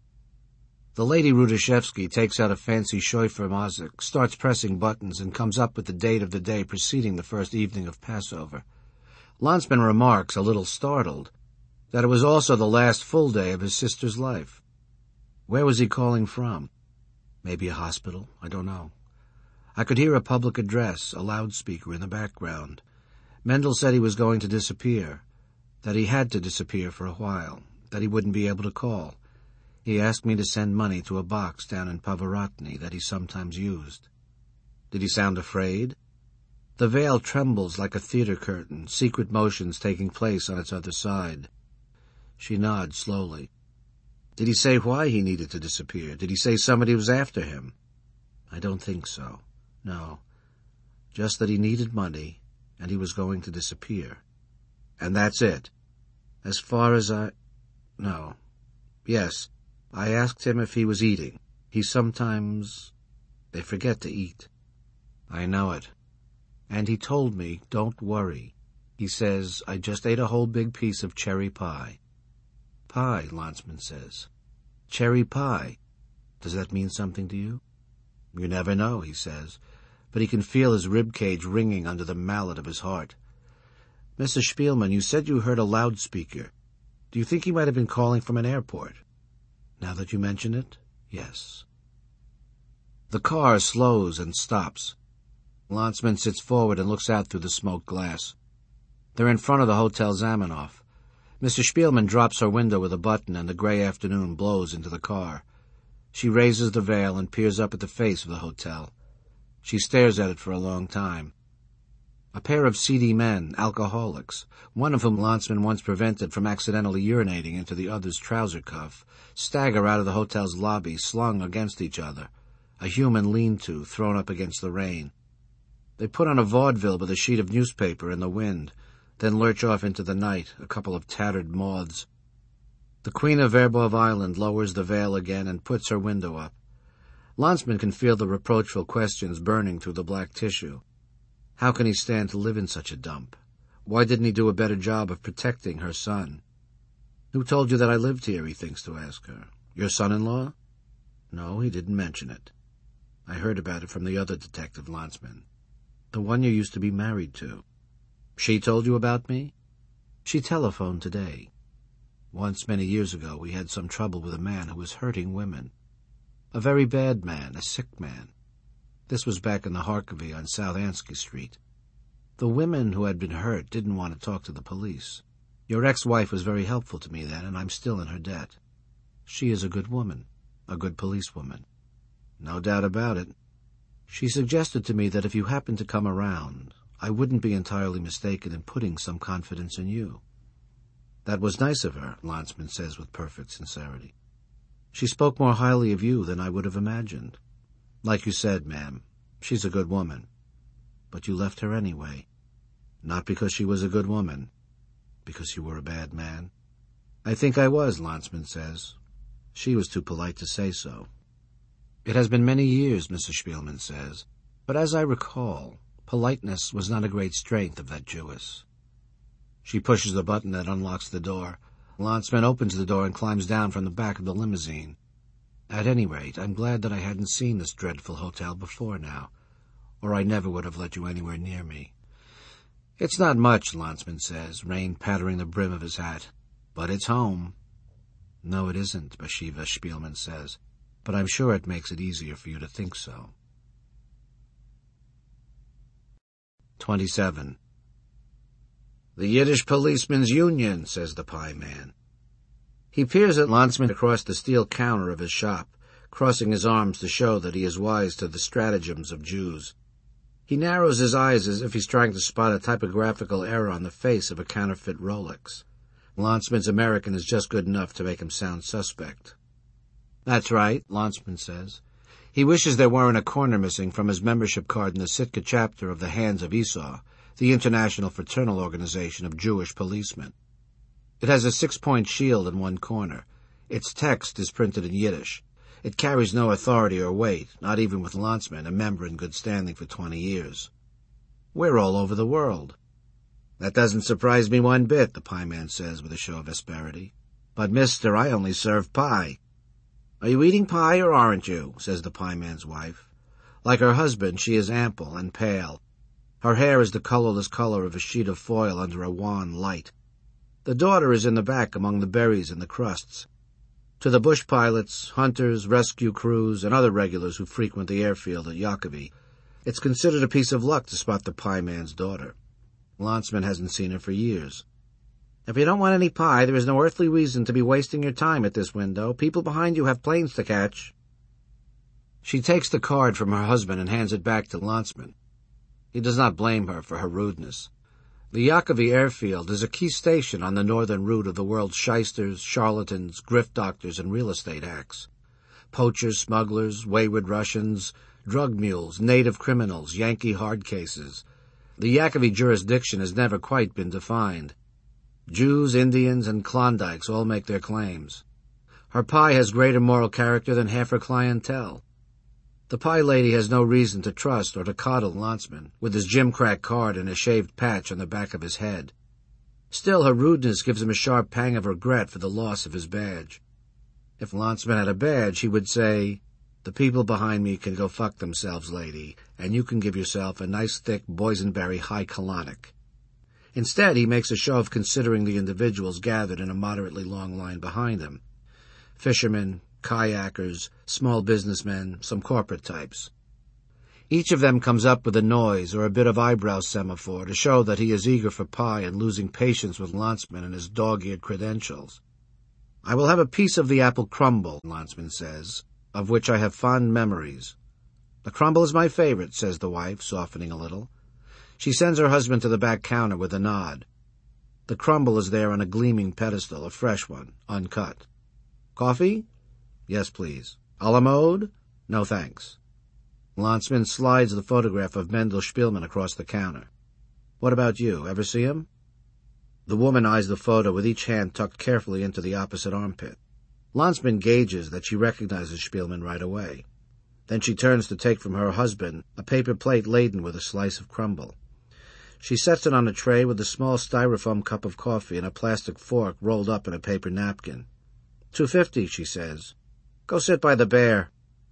[SPEAKER 1] The Lady Rudashevsky takes out a fancy shofar mazik, starts pressing buttons, and comes up with the date of the day preceding the first evening of Passover. Lanzmann remarks, a little startled, that it was also the last full day of his sister's life. Where was he calling from? Maybe a hospital, I don't know. I could hear a public address, a loudspeaker in the background. Mendel said he was going to disappear, that he had to disappear for a while, that he wouldn't be able to call. He asked me to send money to a box down in Pavarottny that he sometimes used. Did he sound afraid? The veil trembles like a theater curtain, secret motions taking place on its other side. She nods slowly. Did he say why he needed to disappear? Did he say somebody was after him? I don't think so. No. Just that he needed money, and he was going to disappear. And that's it. As far as I... No. Yes. I asked him if he was eating. He sometimes... They forget to eat. I know it. And he told me, don't worry. He says, I just ate a whole big piece of cherry pie. Pie, Lanzmann says. Cherry pie. Does that mean something to you? You never know, he says, but he can feel his ribcage ringing under the mallet of his heart. Missus Spielman, you said you heard a loudspeaker. Do you think he might have been calling from an airport? Now that you mention it, yes. The car slows and stops. Lanzmann sits forward and looks out through the smoked glass. They're in front of the Hotel Zamenhof. Missus Spielman drops her window with a button, and the gray afternoon blows into the car. She raises the veil and peers up at the face of the hotel. She stares at it for a long time. A pair of seedy men, alcoholics, one of whom Lanzmann once prevented from accidentally urinating into the other's trouser cuff, stagger out of the hotel's lobby, slung against each other, a human lean-to thrown up against the rain. They put on a vaudeville with a sheet of newspaper in the wind, then lurch off into the night, a couple of tattered moths. The Queen of Verbov Island lowers the veil again and puts her window up. Lanzmann can feel the reproachful questions burning through the black tissue. How can he stand to live in such a dump? Why didn't he do a better job of protecting her son? Who told you that I lived here, he thinks to ask her. Your son-in-law? No, he didn't mention it. I heard about it from the other detective, Lanzmann. The one you used to be married to. She told you about me? She telephoned today. Once, many years ago, we had some trouble with a man who was hurting women. A very bad man, a sick man. This was back in the Harkavy on South Ansky Street. The women who had been hurt didn't want to talk to the police. Your ex-wife was very helpful to me then, and I'm still in her debt. She is a good woman, a good policewoman. No doubt about it. She suggested to me that if you happened to come around, I wouldn't be entirely mistaken in putting some confidence in you. That was nice of her, Landsman says with perfect sincerity. She spoke more highly of you than I would have imagined. Like you said, ma'am, she's a good woman. But you left her anyway. Not because she was a good woman, because you were a bad man. I think I was, Landsman says. She was too polite to say so. It has been many years, Missus Spielman says, but as I recall, politeness was not a great strength of that Jewess. She pushes the button that unlocks the door. Landsman opens the door and climbs down from the back of the limousine. At any rate, I'm glad that I hadn't seen this dreadful hotel before now, or I never would have let you anywhere near me. It's not much, Landsman says, rain pattering the brim of his hat, but it's home. No, it isn't, Bathsheba Spielman says, but I'm sure it makes it easier for you to think so. Twenty-seven. The Yiddish Policemen's Union, says the pie man. He peers at Landsman across the steel counter of his shop, crossing his arms to show that he is wise to the stratagems of Jews. He narrows his eyes as if he's trying to spot a typographical error on the face of a counterfeit Rolex. Landsman's American is just good enough to make him sound suspect. That's right, Landsman says. He wishes there weren't a corner missing from his membership card in the Sitka chapter of the Hands of Esau, the International Fraternal Organization of Jewish Policemen. It has a six-point shield in one corner. Its text is printed in Yiddish. It carries no authority or weight, not even with Landsman, a member in good standing for twenty years. We're all over the world. That doesn't surprise me one bit, the pie man says with a show of asperity. But, mister, I only serve pie. Are you eating pie or aren't you? Says the pie man's wife. Like her husband, she is ample and pale. Her hair is the colorless color of a sheet of foil under a wan light. The daughter is in the back among the berries and the crusts. To the bush pilots, hunters, rescue crews, and other regulars who frequent the airfield at Yakovy, it's considered a piece of luck to spot the pie man's daughter. Landsman hasn't seen her for years. If you don't want any pie, there is no earthly reason to be wasting your time at this window. People behind you have planes to catch. She takes the card from her husband and hands it back to Landsman. He does not blame her for her rudeness. The Yakovy airfield is a key station on the northern route of the world's shysters, charlatans, grift doctors, and real estate hacks. Poachers, smugglers, wayward Russians, drug mules, native criminals, Yankee hard cases. The Yakovy jurisdiction has never quite been defined. Jews, Indians, and Klondikes all make their claims. Her pie has greater moral character than half her clientele. The pie lady has no reason to trust or to coddle Landsman, with his gimcrack card and a shaved patch on the back of his head. Still, her rudeness gives him a sharp pang of regret for the loss of his badge. If Landsman had a badge, he would say, "The people behind me can go fuck themselves, lady, and you can give yourself a nice thick boysenberry high colonic." Instead, he makes a show of considering the individuals gathered in a moderately long line behind him. Fishermen, kayakers, small businessmen, some corporate types. Each of them comes up with a noise or a bit of eyebrow semaphore to show that he is eager for pie and losing patience with Landsman and his dog-eared credentials. "I will have a piece of the apple crumble," Landsman says, "of which I have fond memories." "The crumble is my favorite," says the wife, softening a little. She sends her husband to the back counter with a nod. The crumble is there on a gleaming pedestal, a fresh one, uncut. "Coffee?" "Yes, please." "A la mode?" "No, thanks." Landsman slides the photograph of Mendel Spielman across the counter. "What about you? Ever see him?" The woman eyes the photo with each hand tucked carefully into the opposite armpit. Landsman gauges that she recognizes Spielman right away. Then she turns to take from her husband a paper plate laden with a slice of crumble. She sets it on a tray with a small styrofoam cup of coffee and a plastic fork rolled up in a paper napkin. Two fifty, she says. "Go sit by the bear."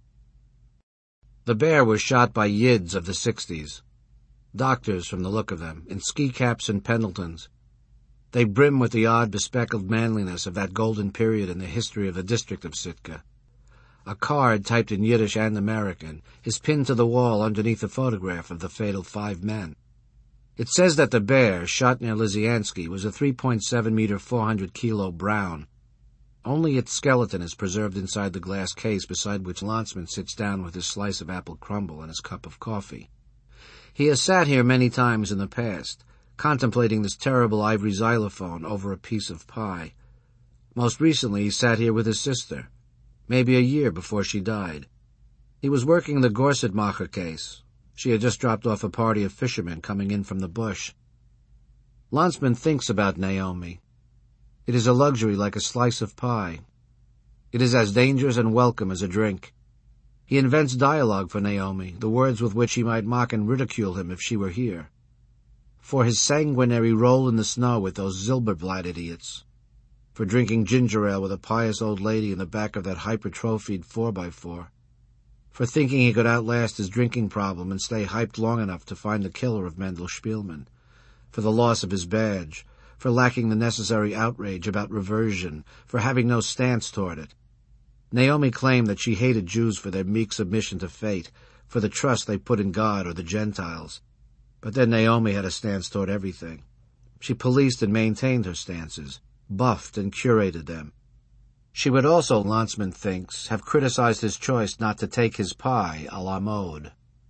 [SPEAKER 1] The bear was shot by Yids of the sixties. Doctors, from the look of them, in ski caps and Pendletons. They brim with the odd bespectacled manliness of that golden period in the history of the district of Sitka. A card typed in Yiddish and American is pinned to the wall underneath the photograph of the fatal five men. It says that the bear shot near Lysianski was a three point seven meter, four hundred kilo brown. Only its skeleton is preserved inside the glass case beside which Lanzmann sits down with his slice of apple crumble and his cup of coffee. He has sat here many times in the past, contemplating this terrible ivory xylophone over a piece of pie. Most recently he sat here with his sister, maybe a year before she died. He was working the Gorsetmacher case. She had just dropped off a party of fishermen coming in from the bush. Lanzmann thinks about Naomi. It is a luxury like a slice of pie. It is as dangerous and welcome as a drink. He invents dialogue for Naomi, the words with which he might mock and ridicule him if she were here. For his sanguinary roll in the snow with those Zilberblatt idiots. For drinking ginger ale with a pious old lady in the back of that hypertrophied four by four. For thinking he could outlast his drinking problem and stay hyped long enough to find the killer of Mendel Spielman. For the loss of his badge. For lacking the necessary outrage about reversion. For having no stance toward it. Naomi claimed that she hated Jews for their meek submission to fate, for the trust they put in God or the Gentiles. But then Naomi had a stance toward everything. She policed and maintained her stances, buffed and curated them. She would also, Lanzmann thinks, have criticized his choice not to take his pie a la mode.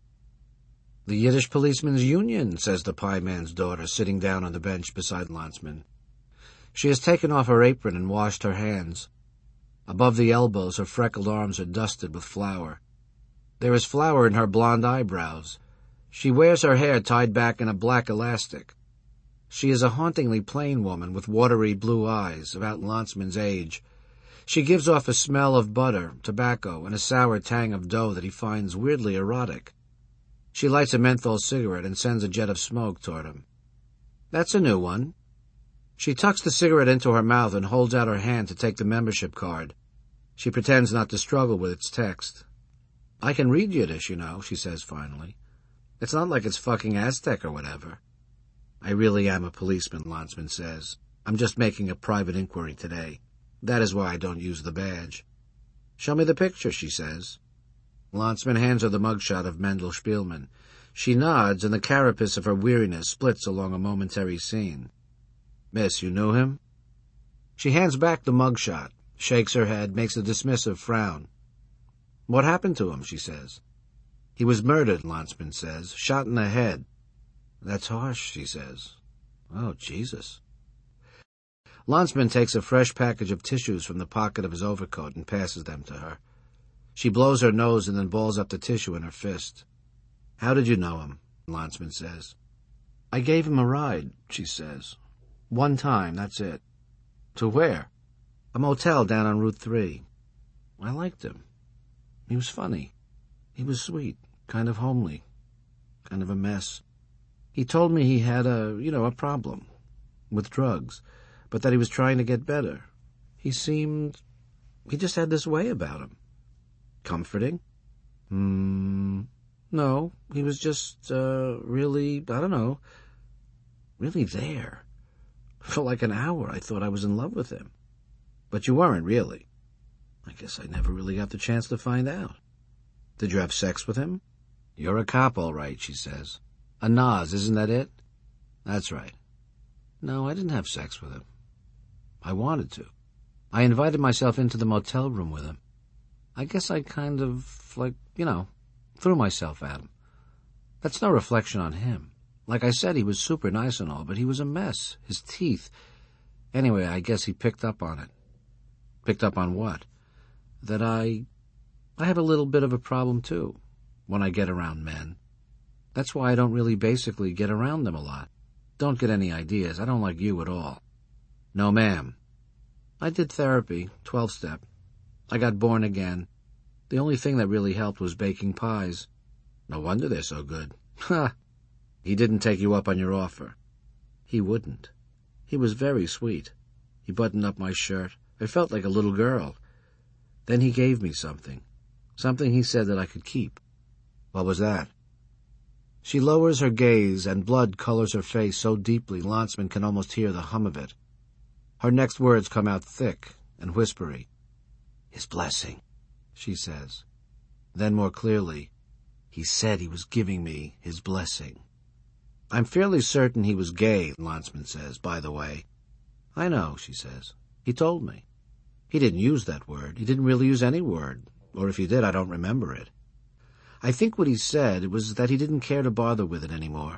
[SPEAKER 1] "The Yiddish Policemen's Union," says the pie man's daughter, sitting down on the bench beside Lanzmann. She has taken off her apron and washed her hands. Above the elbows her freckled arms are dusted with flour. There is flour in her blonde eyebrows. She wears her hair tied back in a black elastic. She is a hauntingly plain woman with watery blue eyes, about Lanzmann's age. She gives off a smell of butter, tobacco, and a sour tang of dough that he finds weirdly erotic. She lights a menthol cigarette and sends a jet of smoke toward him. "That's a new one." She tucks the cigarette into her mouth and holds out her hand to take the membership card. She pretends not to struggle with its text. "I can read Yiddish, you know," she says finally. "It's not like it's fucking Aztec or whatever." "I really am a policeman," Lanzmann says. "I'm just making a private inquiry today. That is why I don't use the badge." "Show me the picture," she says. Lanzmann hands her the mugshot of Mendel Spielman. She nods, and the carapace of her weariness splits along a momentary scene. "Miss, you knew him?" She hands back the mugshot, shakes her head, makes a dismissive frown. "What happened to him?" she says. "He was murdered," Lanzmann says. "Shot in the head." "That's harsh," she says. "Oh, Jesus." Lanzmann takes a fresh package of tissues from the pocket of his overcoat and passes them to her. She blows her nose and then balls up the tissue in her fist. "How did you know him?" Lanzmann says. "I gave him a ride," she says. "One time, that's it." "To where?" "A motel down on Route three. I liked him. He was funny. He was sweet, kind of homely, kind of a mess. He told me he had a, you know, a problem with drugs, but that he was trying to get better. He seemed... he just had this way about him." "Comforting?" Hmm... No, he was just, uh, really, I don't know, really there. For like an hour I thought I was in love with him. But you weren't really. I guess I never really got the chance to find out." "Did you have sex with him?" "You're a cop, all right," she says. "A Naz, isn't that it?" "That's right." "No, I didn't have sex with him. I wanted to. I invited myself into the motel room with him. I guess I kind of, like, you know, threw myself at him. That's no reflection on him. Like I said, he was super nice and all, but he was a mess. His teeth. Anyway, I guess he picked up on it." "Picked up on what?" "That I... I have a little bit of a problem, too, when I get around men. That's why I don't really basically get around them a lot. Don't get any ideas. I don't like you at all." "No, ma'am." "I did therapy, twelve-step. I got born again. The only thing that really helped was baking pies." "No wonder they're so good." "Ha! He didn't take you up on your offer." "He wouldn't. He was very sweet. He buttoned up my shirt. I felt like a little girl. Then he gave me something. Something he said that I could keep." "What was that?" She lowers her gaze, and blood colors her face so deeply Landsman can almost hear the hum of it. Her next words come out thick and whispery. "His blessing," she says. Then more clearly, "He said he was giving me his blessing." "I'm fairly certain he was gay," Landsman says, "by the way." "I know," she says. "He told me. He didn't use that word. He didn't really use any word. Or if he did, I don't remember it. I think what he said was that he didn't care to bother with it anymore.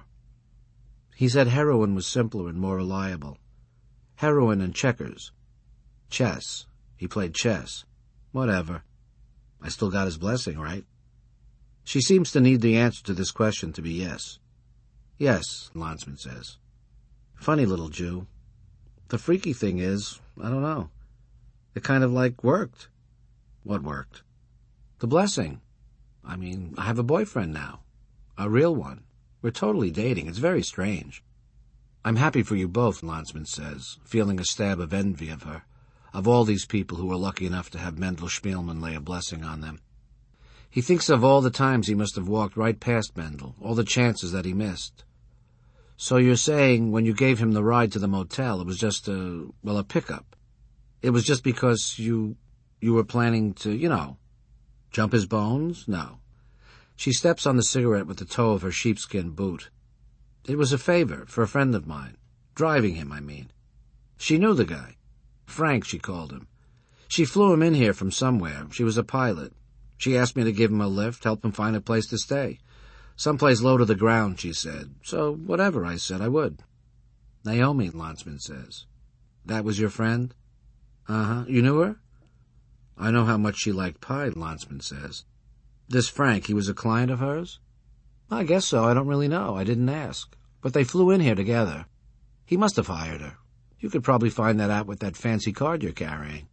[SPEAKER 1] He said heroin was simpler and more reliable. Heroin and checkers. Chess. He played chess. Whatever. I still got his blessing, right?" She seems to need the answer to this question to be yes. "Yes," Landsman says. "Funny little Jew. The freaky thing is, I don't know. It kind of like worked." "What worked?" "The blessing. I mean, I have a boyfriend now. A real one. We're totally dating. It's very strange." "I'm happy for you both," Landsman says, feeling a stab of envy of her, of all these people who were lucky enough to have Mendel Spielman lay a blessing on them. He thinks of all the times he must have walked right past Mendel, all the chances that he missed. "So you're saying when you gave him the ride to the motel, it was just a, well, a pickup. It was just because you, you were planning to, you know, jump his bones? No." She steps on the cigarette with the toe of her sheepskin boot. "It was a favor for a friend of mine. Driving him, I mean. She knew the guy. Frank, she called him. She flew him in here from somewhere. She was a pilot. She asked me to give him a lift, help him find a place to stay. Someplace low to the ground, she said. So, whatever, I said I would." "Naomi," Landsman says. "That was your friend?" "Uh-huh. You knew her?" "I know how much she liked pie," Landsman says. "This Frank, he was a client of hers?" "I guess so. I don't really know. I didn't ask. But they flew in here together. He must have hired her. You could probably find that out with that fancy card you're carrying."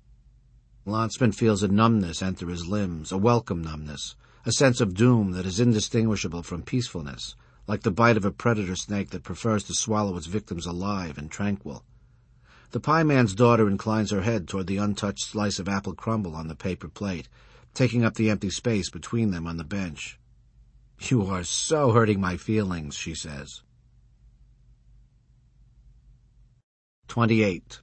[SPEAKER 1] Landsman feels a numbness enter his limbs, a welcome numbness, a sense of doom that is indistinguishable from peacefulness, like the bite of a predator snake that prefers to swallow its victims alive and tranquil. The pie man's daughter inclines her head toward the untouched slice of apple crumble on the paper plate, taking up the empty space between them on the bench. "You are so hurting my feelings," she says. twenty-eight.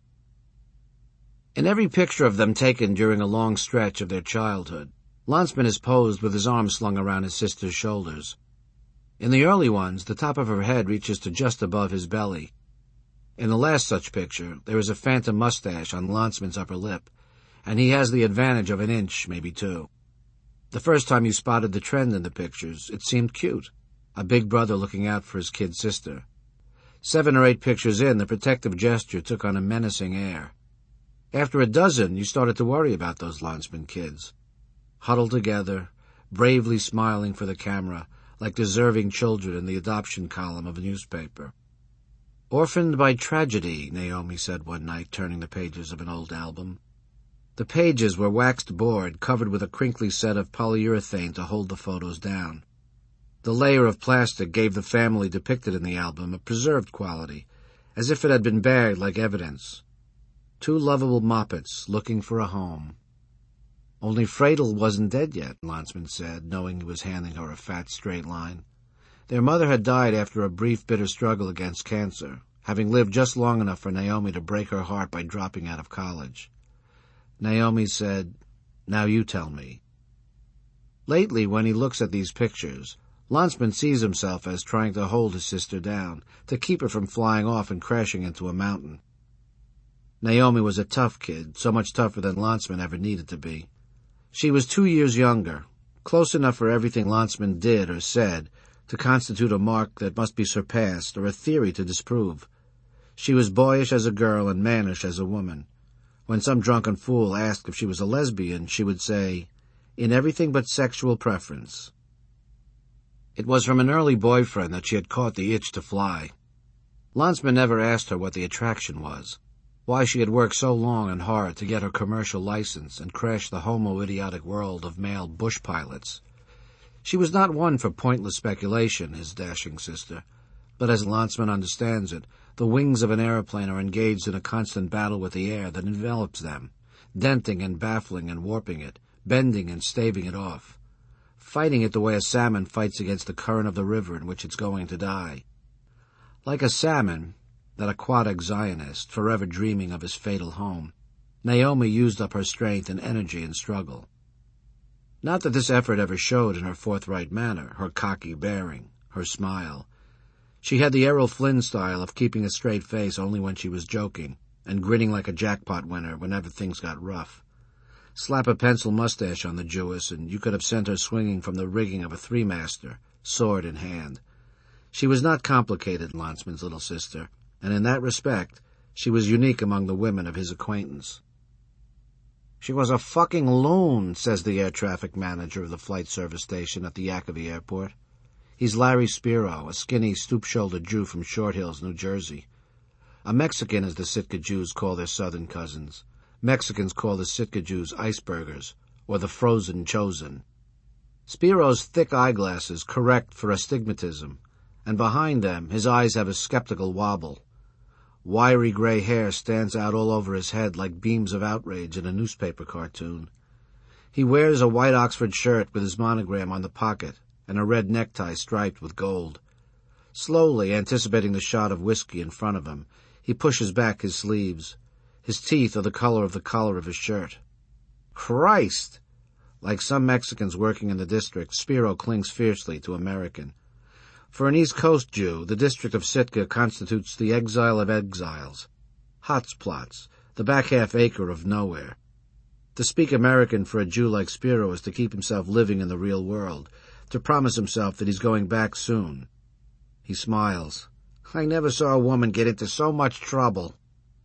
[SPEAKER 1] In every picture of them taken during a long stretch of their childhood, Landsman is posed with his arms slung around his sister's shoulders. In the early ones, the top of her head reaches to just above his belly. In the last such picture, there is a phantom mustache on Landsman's upper lip, and he has the advantage of an inch, maybe two. The first time you spotted the trend in the pictures, it seemed cute, a big brother looking out for his kid sister. Seven or eight pictures in, the protective gesture took on a menacing air. After a dozen, you started to worry about those Landsman kids. Huddled together, bravely smiling for the camera, like deserving children in the adoption column of a newspaper. "Orphaned by tragedy," Naomi said one night, turning the pages of an old album. The pages were waxed board, covered with a crinkly set of polyurethane to hold the photos down. The layer of plastic gave the family depicted in the album a preserved quality, as if it had been bagged like evidence. Two lovable moppets looking for a home. "Only Fradel wasn't dead yet," Landsman said, knowing he was handing her a fat straight line. Their mother had died after a brief, bitter struggle against cancer, having lived just long enough for Naomi to break her heart by dropping out of college. Naomi said, "Now you tell me." Lately, when he looks at these pictures, Landsman sees himself as trying to hold his sister down, to keep her from flying off and crashing into a mountain. Naomi was a tough kid, so much tougher than Landsman ever needed to be. She was two years younger, close enough for everything Landsman did or said to constitute a mark that must be surpassed or a theory to disprove. She was boyish as a girl and mannish as a woman. When some drunken fool asked if she was a lesbian, she would say, "In everything but sexual preference." It was from an early boyfriend that she had caught the itch to fly. Landsman never asked her what the attraction was, why she had worked so long and hard to get her commercial license and crash the homo-idiotic world of male bush pilots. She was not one for pointless speculation, his dashing sister, but as Landsman understands it, the wings of an aeroplane are engaged in a constant battle with the air that envelops them, denting and baffling and warping it, bending and staving it off. fighting it the way a salmon fights against the current of the river in which it's going to die. Like a salmon, that aquatic Zionist, forever dreaming of his fatal home, Naomi used up her strength and energy in struggle. Not that this effort ever showed in her forthright manner, her cocky bearing, her smile. She had the Errol Flynn style of keeping a straight face only when she was joking, and grinning like a jackpot winner whenever things got rough. Slap a pencil mustache on the Jewess, and you could have sent her swinging from the rigging of a three-master, sword in hand. She was not complicated, Lanzmann's little sister, and in that respect, she was unique among the women of his acquaintance. "She was a fucking loon," says the air traffic manager of the flight service station at the Yaakovy airport. He's Larry Spiro, a skinny, stoop-shouldered Jew from Short Hills, New Jersey. A Mexican, as the Sitka Jews call their southern cousins. Mexicans call the Sitka Jews icebergers, or the frozen chosen. Spiro's thick eyeglasses correct for astigmatism, and behind them his eyes have a skeptical wobble. Wiry gray hair stands out all over his head like beams of outrage in a newspaper cartoon. He wears a white Oxford shirt with his monogram on the pocket and a red necktie striped with gold. Slowly, anticipating the shot of whiskey in front of him, he pushes back his sleeves. His teeth are the color of the collar of his shirt. Christ! Like some Mexicans working in the district, Spiro clings fiercely to American. For an East Coast Jew, the district of Sitka constitutes the exile of exiles. Hotsplots, the back half acre of nowhere. To speak American for a Jew like Spiro is to keep himself living in the real world, to promise himself that he's going back soon. He smiles. "I never saw a woman get into so much trouble."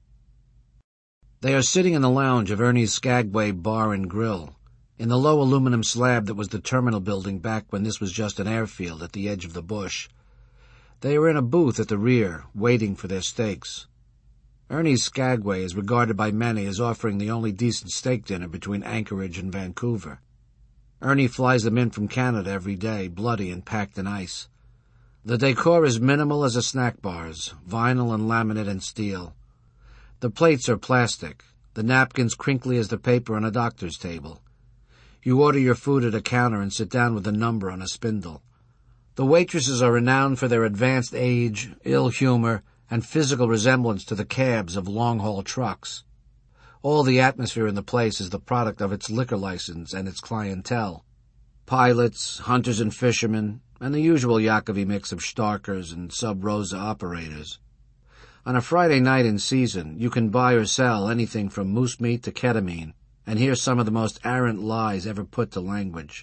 [SPEAKER 1] They are sitting in the lounge of Ernie's Skagway Bar and Grill, in the low aluminum slab that was the terminal building back when this was just an airfield at the edge of the bush. They are in a booth at the rear, waiting for their steaks. Ernie's Skagway is regarded by many as offering the only decent steak dinner between Anchorage and Vancouver. Ernie flies them in from Canada every day, bloody and packed in ice. The decor is minimal as a snack bar's, vinyl and laminate and steel. The plates are plastic, the napkins crinkly as the paper on a doctor's table. You order your food at a counter and sit down with a number on a spindle. The waitresses are renowned for their advanced age, ill humor, and physical resemblance to the cabs of long-haul trucks. All the atmosphere in the place is the product of its liquor license and its clientele. Pilots, hunters and fishermen, and the usual Yaakovy mix of Starkers and Sub-Rosa operators. On a Friday night in season, you can buy or sell anything from moose meat to ketamine, and hear some of the most arrant lies ever put to language.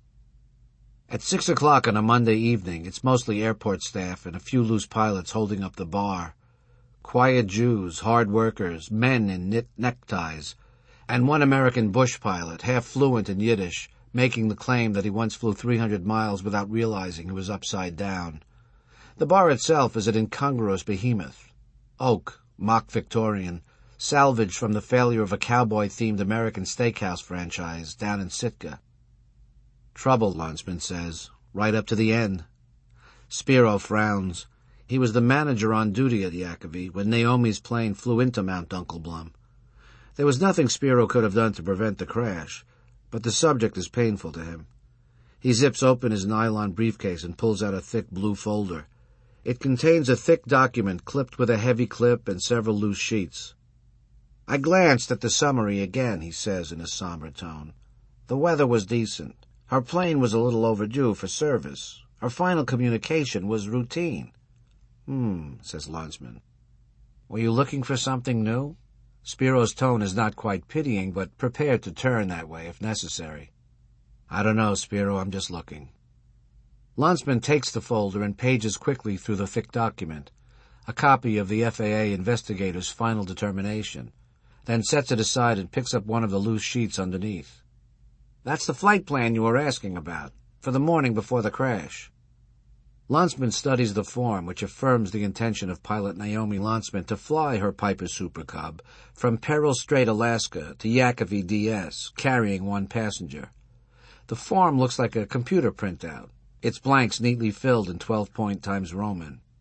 [SPEAKER 1] At six o'clock on a Monday evening, it's mostly airport staff and a few loose pilots holding up the bar. Quiet Jews, hard workers, men in knit neckties, and one American bush pilot, half fluent in Yiddish, making the claim that he once flew three hundred miles without realizing he was upside down. The bar itself is an incongruous behemoth. Oak, mock Victorian, salvaged from the failure of a cowboy-themed American steakhouse franchise down in Sitka. Trouble, Lanzmann says, right up to the end. Spiro frowns. He was the manager on duty at Yaakovy when Naomi's plane flew into Mount Dunkelblum. There was nothing Spiro could have done to prevent the crash, but the subject is painful to him. He zips open his nylon briefcase and pulls out a thick blue folder. It contains a thick document clipped with a heavy clip and several loose sheets. I glanced at the summary again, he says in a somber tone. The weather was decent. Her plane was a little overdue for service. Her final communication was routine. Hmm, says Lanzmann. Were you looking for something new? Spiro's tone is not quite pitying, but prepared to turn that way if necessary. I don't know, Spiro, I'm just looking. Lanzmann takes the folder and pages quickly through the thick document, a copy of the F A A investigator's final determination, then sets it aside and picks up one of the loose sheets underneath. That's the flight plan you were asking about, for the morning before the crash. Lanzmann studies the form, which affirms the intention of pilot Naomi Lanzmann to fly her Piper Super Cub from Peril Strait, Alaska to Yaakovy D S, carrying one passenger. The form looks like a computer printout, its blanks neatly filled in twelve-point times Roman.